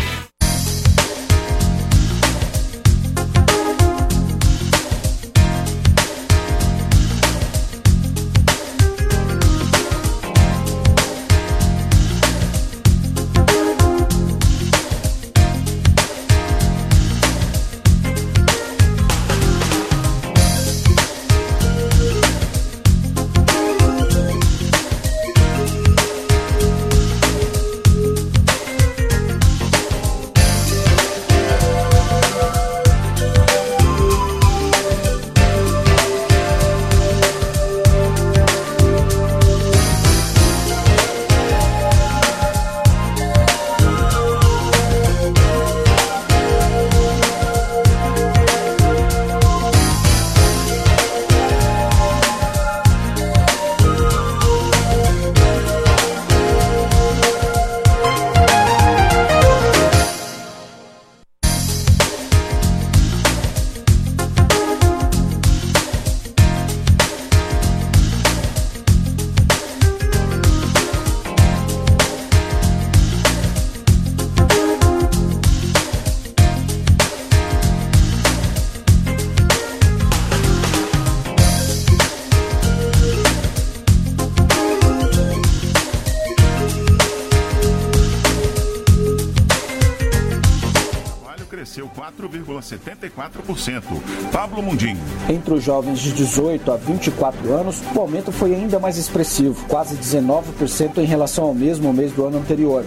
quatro vírgula setenta e quatro por cento. Pablo Mundim. Entre os jovens de dezoito a vinte e quatro anos, o aumento foi ainda mais expressivo, quase dezenove por cento em relação ao mesmo mês do ano anterior.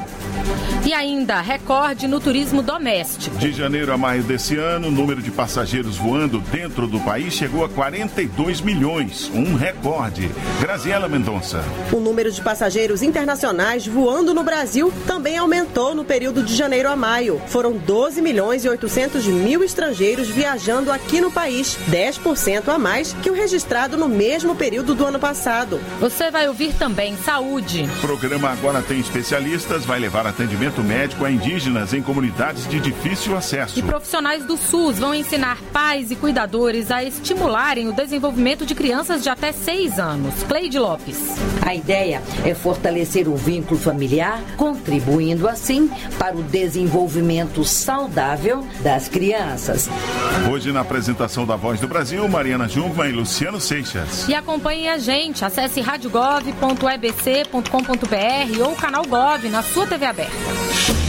E ainda, recorde no turismo doméstico. De janeiro a maio desse ano, o número de passageiros voando dentro do país chegou a quarenta e dois milhões, um recorde. Graziela Mendonça. O número de passageiros internacionais voando no Brasil também aumentou no período de janeiro a maio. Foram doze milhões e oitocentos mil estrangeiros viajando aqui no país, dez por cento a mais que o registrado no mesmo período do ano passado. Você vai ouvir também saúde. O programa Agora Tem Especialistas vai levar atendimento médico a indígenas em comunidades de difícil acesso. E profissionais do SUS vão ensinar pais e cuidadores a estimularem o desenvolvimento de crianças de até seis anos. Cleide Lopes. A ideia é fortalecer o vínculo familiar, contribuindo assim para o desenvolvimento saudável das crianças. Hoje, na apresentação da Voz do Brasil, Mariana Jungmann e Luciano Seixas. E acompanhe a gente. Acesse radiogov ponto e b c ponto com ponto b r ou canal Gov na sua T V aberta.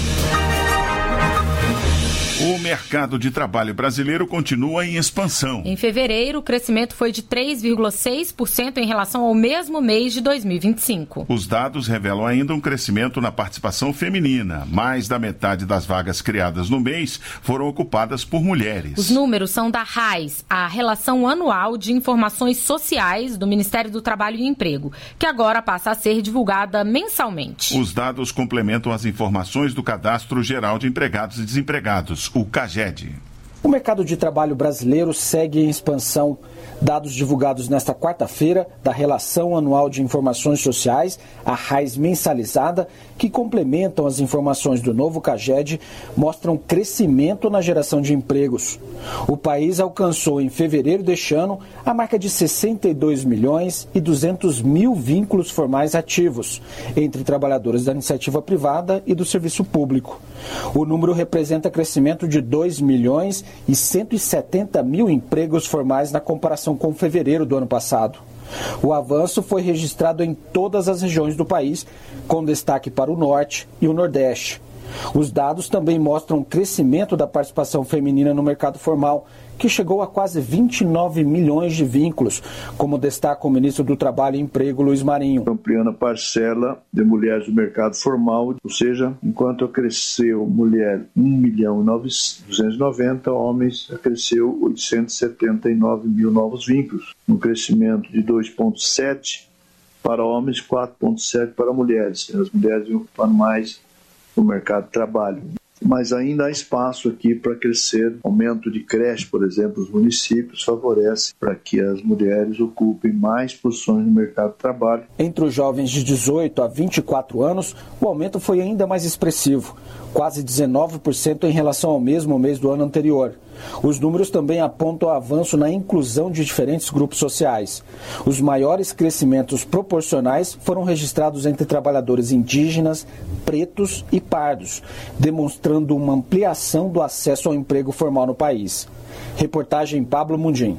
O mercado de trabalho brasileiro continua em expansão. Em fevereiro, o crescimento foi de três vírgula seis por cento em relação ao mesmo mês de dois mil e vinte e cinco. Os dados revelam ainda um crescimento na participação feminina. Mais da metade das vagas criadas no mês foram ocupadas por mulheres. Os números são da RAIS, a Relação Anual de Informações Sociais do Ministério do Trabalho e Emprego, que agora passa a ser divulgada mensalmente. Os dados complementam as informações do Cadastro Geral de Empregados e Desempregados, o CAGED. O mercado de trabalho brasileiro segue em expansão. Dados divulgados nesta quarta-feira da Relação Anual de Informações Sociais, a RAIS mensalizada, que complementam as informações do novo CAGED, mostram crescimento na geração de empregos. O país alcançou em fevereiro deste ano a marca de sessenta e dois milhões e duzentos mil vínculos formais ativos, entre trabalhadores da iniciativa privada e do serviço público. O número representa crescimento de dois milhões e cento e setenta mil empregos formais na comparação com fevereiro do ano passado. O avanço foi registrado em todas as regiões do país, com destaque para o Norte e o Nordeste. Os dados também mostram o crescimento da participação feminina no mercado formal, que chegou a quase vinte e nove milhões de vínculos, como destaca o ministro do Trabalho e Emprego, Luiz Marinho. Ampliando a parcela de mulheres do mercado formal, ou seja, enquanto cresceu mulher um milhão e duzentos e noventa, homens cresceu oitocentos e setenta e nove mil novos vínculos, um crescimento de dois vírgula sete para homens e quatro vírgula sete para mulheres. As mulheres vão ocupando mais no mercado de trabalho. mas ainda há espaço aqui para crescer. Aumento de creche, por exemplo, os municípios favorece para que as mulheres ocupem mais posições no mercado de trabalho. Entre os jovens de dezoito a vinte e quatro anos, o aumento foi ainda mais expressivo, quase dezenove por cento em relação ao mesmo mês do ano anterior. Os números também apontam o avanço na inclusão de diferentes grupos sociais. Os maiores crescimentos proporcionais foram registrados entre trabalhadores indígenas, pretos e pardos, demonstrando uma ampliação do acesso ao emprego formal no país. Reportagem Pablo Mundim.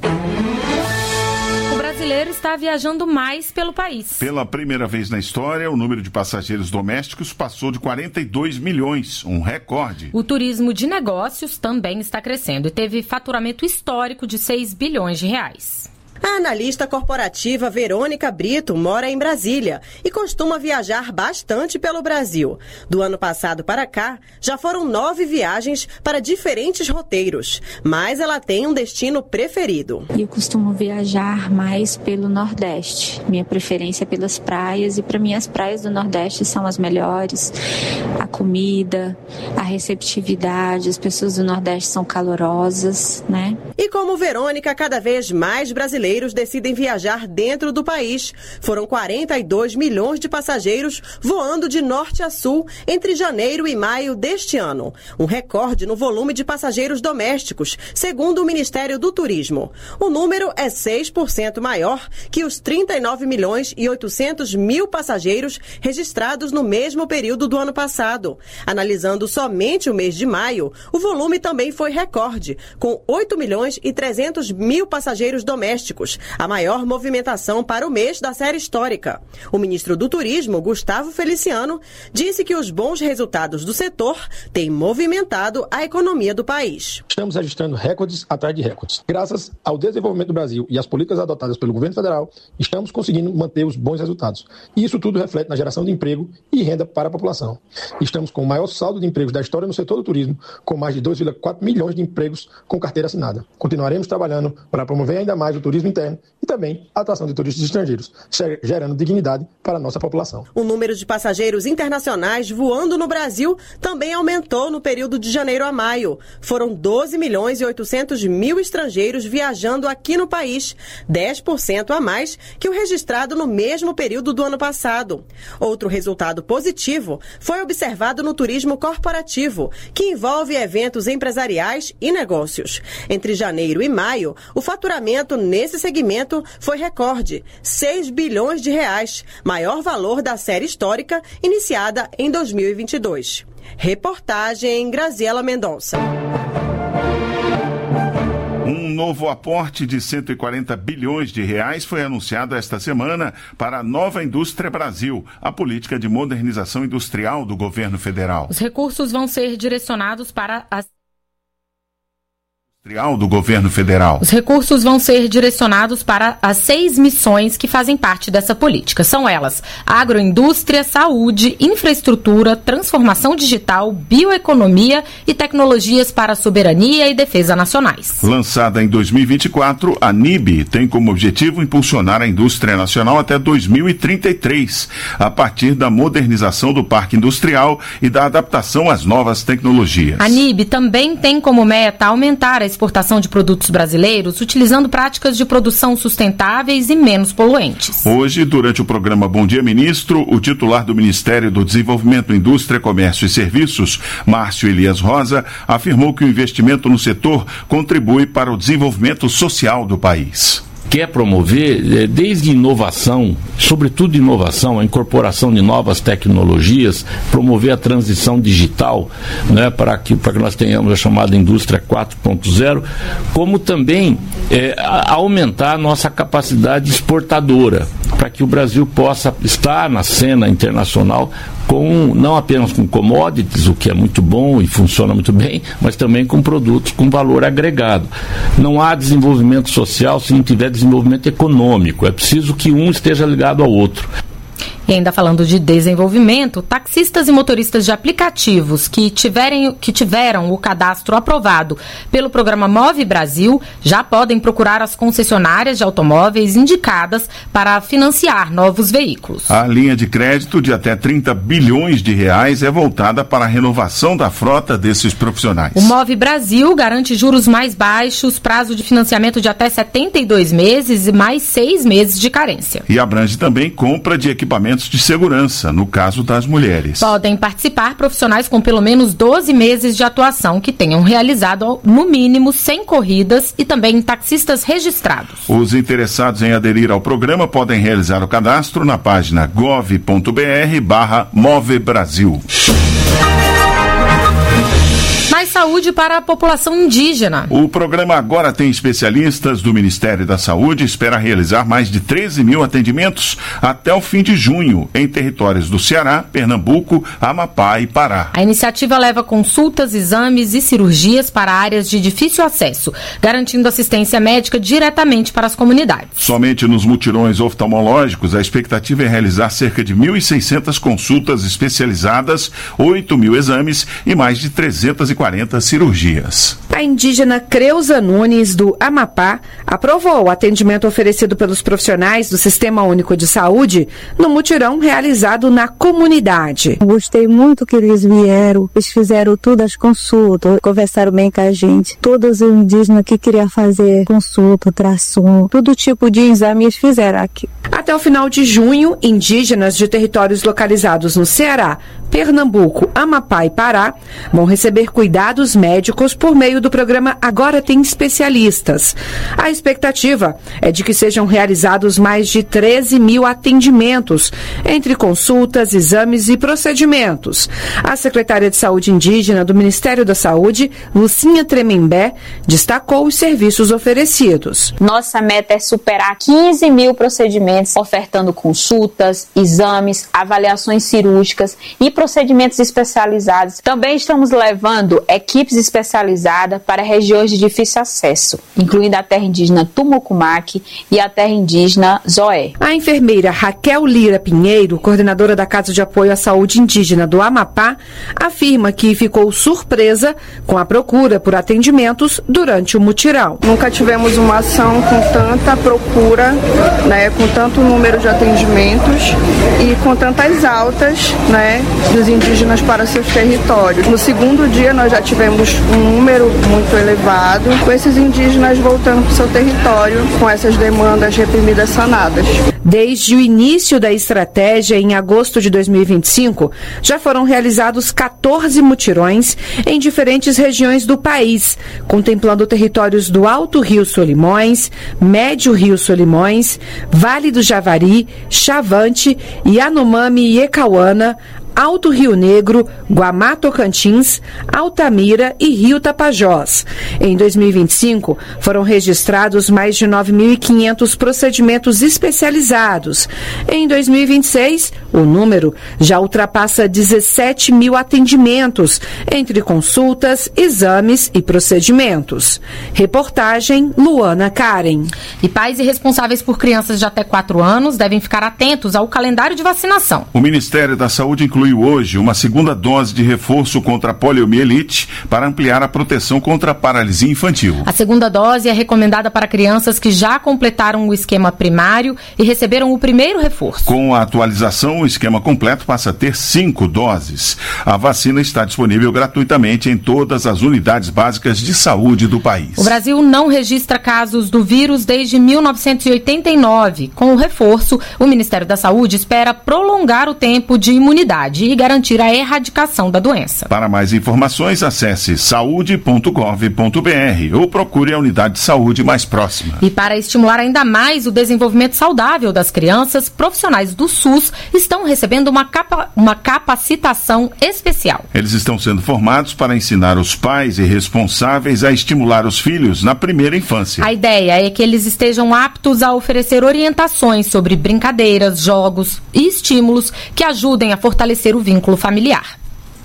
O brasileiro está viajando mais pelo país. Pela primeira vez na história, o número de passageiros domésticos passou de quarenta e dois milhões, um recorde. O turismo de negócios também está crescendo e teve faturamento histórico de seis bilhões de reais. A analista corporativa Verônica Brito mora em Brasília e costuma viajar bastante pelo Brasil. Do ano passado para cá, já foram nove viagens para diferentes roteiros, mas ela tem um destino preferido. Eu costumo viajar mais pelo Nordeste. Minha preferência é pelas praias, e para mim as praias do Nordeste são as melhores. A comida, a receptividade, as pessoas do Nordeste são calorosas, né? E como Verônica, cada vez mais brasileiros decidem viajar dentro do país. Foram quarenta e dois milhões de passageiros voando de norte a sul entre janeiro e maio deste ano. Um recorde no volume de passageiros domésticos, segundo o Ministério do Turismo. O número é seis por cento maior que os trinta e nove milhões e oitocentos mil passageiros registrados no mesmo período do ano passado. Analisando somente o mês de maio, o volume também foi recorde, com oito milhões e trezentos mil passageiros domésticos, a maior movimentação para o mês da série histórica. O ministro do Turismo, Gustavo Feliciano, disse que os bons resultados do setor têm movimentado a economia do país. Estamos registrando recordes atrás de recordes. Graças ao desenvolvimento do Brasil e às políticas adotadas pelo governo federal, estamos conseguindo manter os bons resultados. E isso tudo reflete na geração de emprego e renda para a população. Estamos com o maior saldo de empregos da história no setor do turismo, com mais de dois vírgula quatro milhões de empregos com carteira assinada. Continuaremos trabalhando para promover ainda mais o turismo interno e também a atração de turistas estrangeiros, gerando dignidade para a nossa população. O número de passageiros internacionais voando no Brasil também aumentou no período de janeiro a maio. Foram doze milhões e oitocentos mil estrangeiros viajando aqui no país, dez por cento a mais que o registrado no mesmo período do ano passado. Outro resultado positivo foi observado no turismo corporativo, que envolve eventos empresariais e negócios. Entre janeiro e maio, o faturamento nesse segmento foi recorde, seis bilhões de reais, maior valor da série histórica iniciada em dois mil e vinte e dois. Reportagem Graziela Mendonça. Um novo aporte de cento e quarenta bilhões de reais foi anunciado esta semana para a Nova Indústria Brasil, a política de modernização industrial do governo federal. Os recursos vão ser direcionados para as do governo federal. Os recursos vão ser direcionados para as seis missões que fazem parte dessa política. São elas: agroindústria, saúde, infraestrutura, transformação digital, bioeconomia e tecnologias para a soberania e defesa nacionais. Lançada em dois mil e vinte e quatro, a N I B tem como objetivo impulsionar a indústria nacional até dois mil e trinta e três, a partir da modernização do parque industrial e da adaptação às novas tecnologias. A N I B também tem como meta aumentar a exportação de produtos brasileiros utilizando práticas de produção sustentáveis e menos poluentes. Hoje, durante o programa Bom Dia Ministro, o titular do Ministério do Desenvolvimento, Indústria, Comércio e Serviços, Márcio Elias Rosa, afirmou que o investimento no setor contribui para o desenvolvimento social do país. Quer promover, desde inovação, sobretudo inovação, a incorporação de novas tecnologias, promover a transição digital, né, para que, para que nós tenhamos a chamada indústria quatro ponto zero, como também é, a, aumentar a nossa capacidade exportadora, para que o Brasil possa estar na cena internacional com, não apenas com commodities, o que é muito bom e funciona muito bem, mas também com produtos com valor agregado. Não há desenvolvimento social se não tiver desenvolvimento econômico. É preciso que um esteja ligado ao outro. E E ainda falando de desenvolvimento, taxistas e motoristas de aplicativos que, tiverem, que tiveram o cadastro aprovado pelo programa Move Brasil já podem procurar as concessionárias de automóveis indicadas para financiar novos veículos. A linha de crédito de até trinta bilhões de reais é voltada para a renovação da frota desses profissionais. O Move Brasil garante juros mais baixos, prazo de financiamento de até setenta e dois meses e mais seis meses de carência. E abrange também compra de equipamentos de segurança, no caso das mulheres. Podem participar profissionais com pelo menos doze meses de atuação que tenham realizado no mínimo cem corridas e também taxistas registrados. Os interessados em aderir ao programa podem realizar o cadastro na página gov.br barra Move Brasil. Mais saúde para a população indígena. O programa Agora Tem Especialistas do Ministério da Saúde espera realizar mais de treze mil atendimentos até o fim de junho em territórios do Ceará, Pernambuco, Amapá e Pará. A iniciativa leva consultas, exames e cirurgias para áreas de difícil acesso, garantindo assistência médica diretamente para as comunidades. Somente nos mutirões oftalmológicos, a expectativa é realizar cerca de mil e seiscentas consultas especializadas, oito mil exames e mais de trezentas e quarenta cirurgias. A indígena Creuza Nunes, do Amapá, aprovou o atendimento oferecido pelos profissionais do Sistema Único de Saúde no mutirão realizado na comunidade. Gostei muito que eles vieram, eles fizeram todas as consultas, conversaram bem com a gente. Todos os indígenas que queriam fazer consulta, ultrassom, todo tipo de exame eles fizeram aqui. Até o final de junho, indígenas de territórios localizados no Ceará, Pernambuco, Amapá e Pará vão receber cuidados médicos por meio do programa Agora Tem Especialistas. A expectativa é de que sejam realizados mais de treze mil atendimentos, entre consultas, exames e procedimentos. A secretária de Saúde Indígena do Ministério da Saúde, Lucinha Tremembé, destacou os serviços oferecidos. Nossa meta é superar quinze mil procedimentos, ofertando consultas, exames, avaliações cirúrgicas e procedimentos especializados. Também estamos levando equipes especializadas para regiões de difícil acesso, incluindo a terra indígena Tumucumaque e a terra indígena Zoé. A enfermeira Raquel Lira Pinheiro, coordenadora da Casa de Apoio à Saúde Indígena do Amapá, afirma que ficou surpresa com a procura por atendimentos durante o mutirão. Nunca tivemos uma ação com tanta procura, né, com tanto número de atendimentos e com tantas altas, né, dos indígenas para seus territórios. No segundo dia nós já tivemos um número muito elevado, com esses indígenas voltando para o seu território com essas demandas reprimidas sanadas. Desde o início da estratégia, em agosto de dois mil e vinte e cinco, já foram realizados quatorze mutirões em diferentes regiões do país, contemplando territórios do Alto Rio Solimões, Médio Rio Solimões, Vale do Javari, Chavante, Yanomami e Ecauana, Alto Rio Negro, Guamá Tocantins, Altamira e Rio Tapajós. Em dois mil e vinte e cinco, foram registrados mais de nove mil e quinhentos procedimentos especializados. Em dois mil e vinte e seis, o número já ultrapassa dezessete mil atendimentos, entre consultas, exames e procedimentos. Reportagem Luana Karen. E pais e responsáveis por crianças de até quatro anos devem ficar atentos ao calendário de vacinação. O Ministério da Saúde inclui hoje uma segunda dose de reforço contra a poliomielite para ampliar a proteção contra a paralisia infantil. A segunda dose é recomendada para crianças que já completaram o esquema primário e receberam o primeiro reforço. Com a atualização, o esquema completo passa a ter cinco doses. A vacina está disponível gratuitamente em todas as unidades básicas de saúde do país. O Brasil não registra casos do vírus desde mil novecentos e oitenta e nove. Com o reforço, o Ministério da Saúde espera prolongar o tempo de imunidade e garantir a erradicação da doença. Para mais informações, acesse saúde ponto gov ponto br ou procure a unidade de saúde mais próxima. E para estimular ainda mais o desenvolvimento saudável das crianças, profissionais do SUS estão recebendo uma, capa- uma capacitação especial. Eles estão sendo formados para ensinar os pais e responsáveis a estimular os filhos na primeira infância. A ideia é que eles estejam aptos a oferecer orientações sobre brincadeiras, jogos e estímulos que ajudem a fortalecer o vínculo familiar.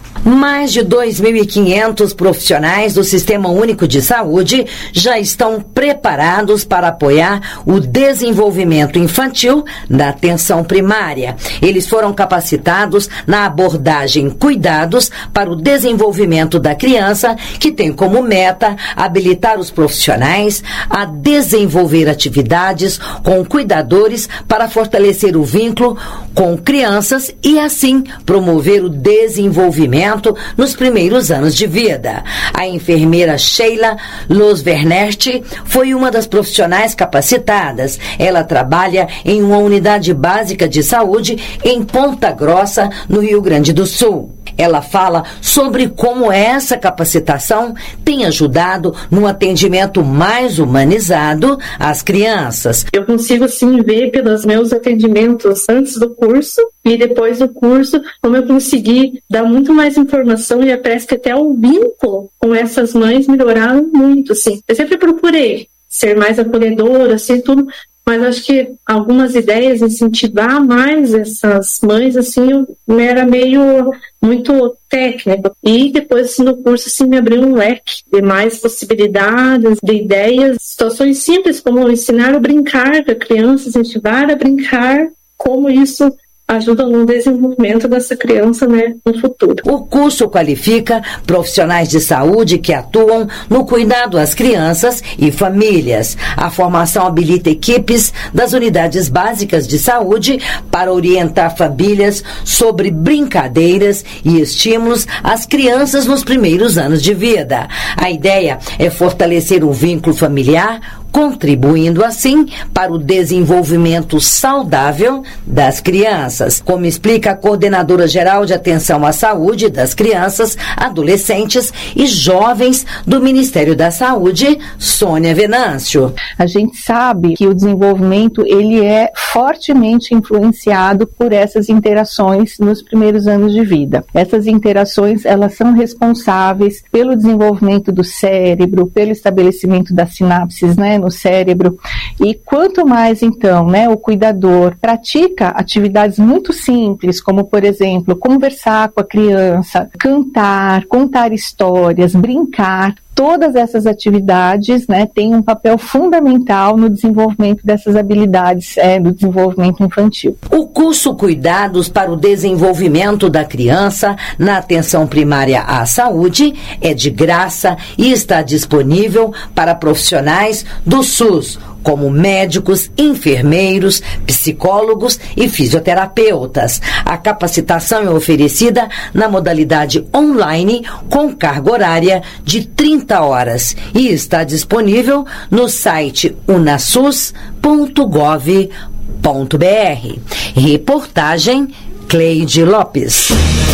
Mais de dois mil e quinhentos profissionais do Sistema Único de Saúde já estão preparados para apoiar o desenvolvimento infantil da atenção primária. Eles foram capacitados na abordagem Cuidados para o Desenvolvimento da Criança, que tem como meta habilitar os profissionais a desenvolver atividades com cuidadores para fortalecer o vínculo com crianças e, assim, promover o desenvolvimento nos primeiros anos de vida. A enfermeira Sheila Losvernert foi uma das profissionais capacitadas. Ela trabalha em uma unidade básica de saúde em Ponta Grossa, no Rio Grande do Sul. Ela fala sobre como essa capacitação tem ajudado no atendimento mais humanizado às crianças. Eu consigo sim ver pelos meus atendimentos antes do curso e depois do curso, como eu consegui dar muito mais informação e parece que até o vínculo com essas mães melhoraram muito, sim. Eu sempre procurei ser mais acolhedora, assim, tudo, mas acho que algumas ideias, incentivar mais essas mães, assim, eu era meio muito técnico. E depois, assim, no curso, assim, me abriu um leque de mais possibilidades, de ideias, situações simples, como ensinar a brincar com a criança, incentivar a brincar, como isso ajuda no desenvolvimento dessa criança, né, no futuro. O curso qualifica profissionais de saúde que atuam no cuidado às crianças e famílias. A formação habilita equipes das unidades básicas de saúde para orientar famílias sobre brincadeiras e estímulos às crianças nos primeiros anos de vida. A ideia é fortalecer o vínculo familiar, contribuindo assim para o desenvolvimento saudável das crianças, como explica a coordenadora geral de atenção à saúde das crianças, adolescentes e jovens do Ministério da Saúde, Sônia Venâncio. A gente sabe que o desenvolvimento ele é fortemente influenciado por essas interações nos primeiros anos de vida. Essas interações, elas são responsáveis pelo desenvolvimento do cérebro, pelo estabelecimento das sinapses, né, no cérebro. E quanto mais, então, né, o cuidador pratica atividades muito simples, como, por exemplo, conversar com a criança, cantar, contar histórias, brincar, todas essas atividades, né, têm um papel fundamental no desenvolvimento dessas habilidades é, do desenvolvimento infantil. O curso Cuidados para o Desenvolvimento da Criança na Atenção Primária à Saúde é de graça e está disponível para profissionais do SUS, como médicos, enfermeiros, psicólogos e fisioterapeutas. A capacitação é oferecida na modalidade online com carga horária de trinta horas e está disponível no site unasus ponto gov ponto br. Reportagem Cleide Lopes.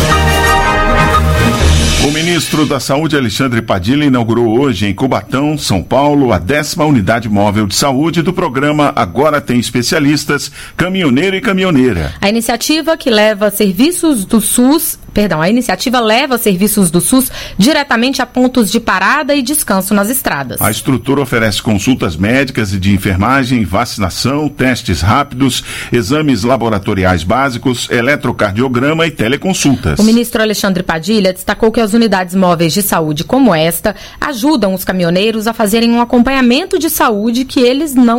O ministro da Saúde, Alexandre Padilha, inaugurou hoje em Cubatão, São Paulo, a décima unidade móvel de saúde do programa Agora Tem Especialistas, Caminhoneiro e Caminhoneira. A iniciativa que leva serviços do SUS, perdão, a iniciativa leva serviços do SUS diretamente a pontos de parada e descanso nas estradas. A estrutura oferece consultas médicas e de enfermagem, vacinação, testes rápidos, exames laboratoriais básicos, eletrocardiograma e teleconsultas. O ministro Alexandre Padilha destacou que as unidades móveis de saúde como esta ajudam os caminhoneiros a fazerem um acompanhamento de saúde que eles não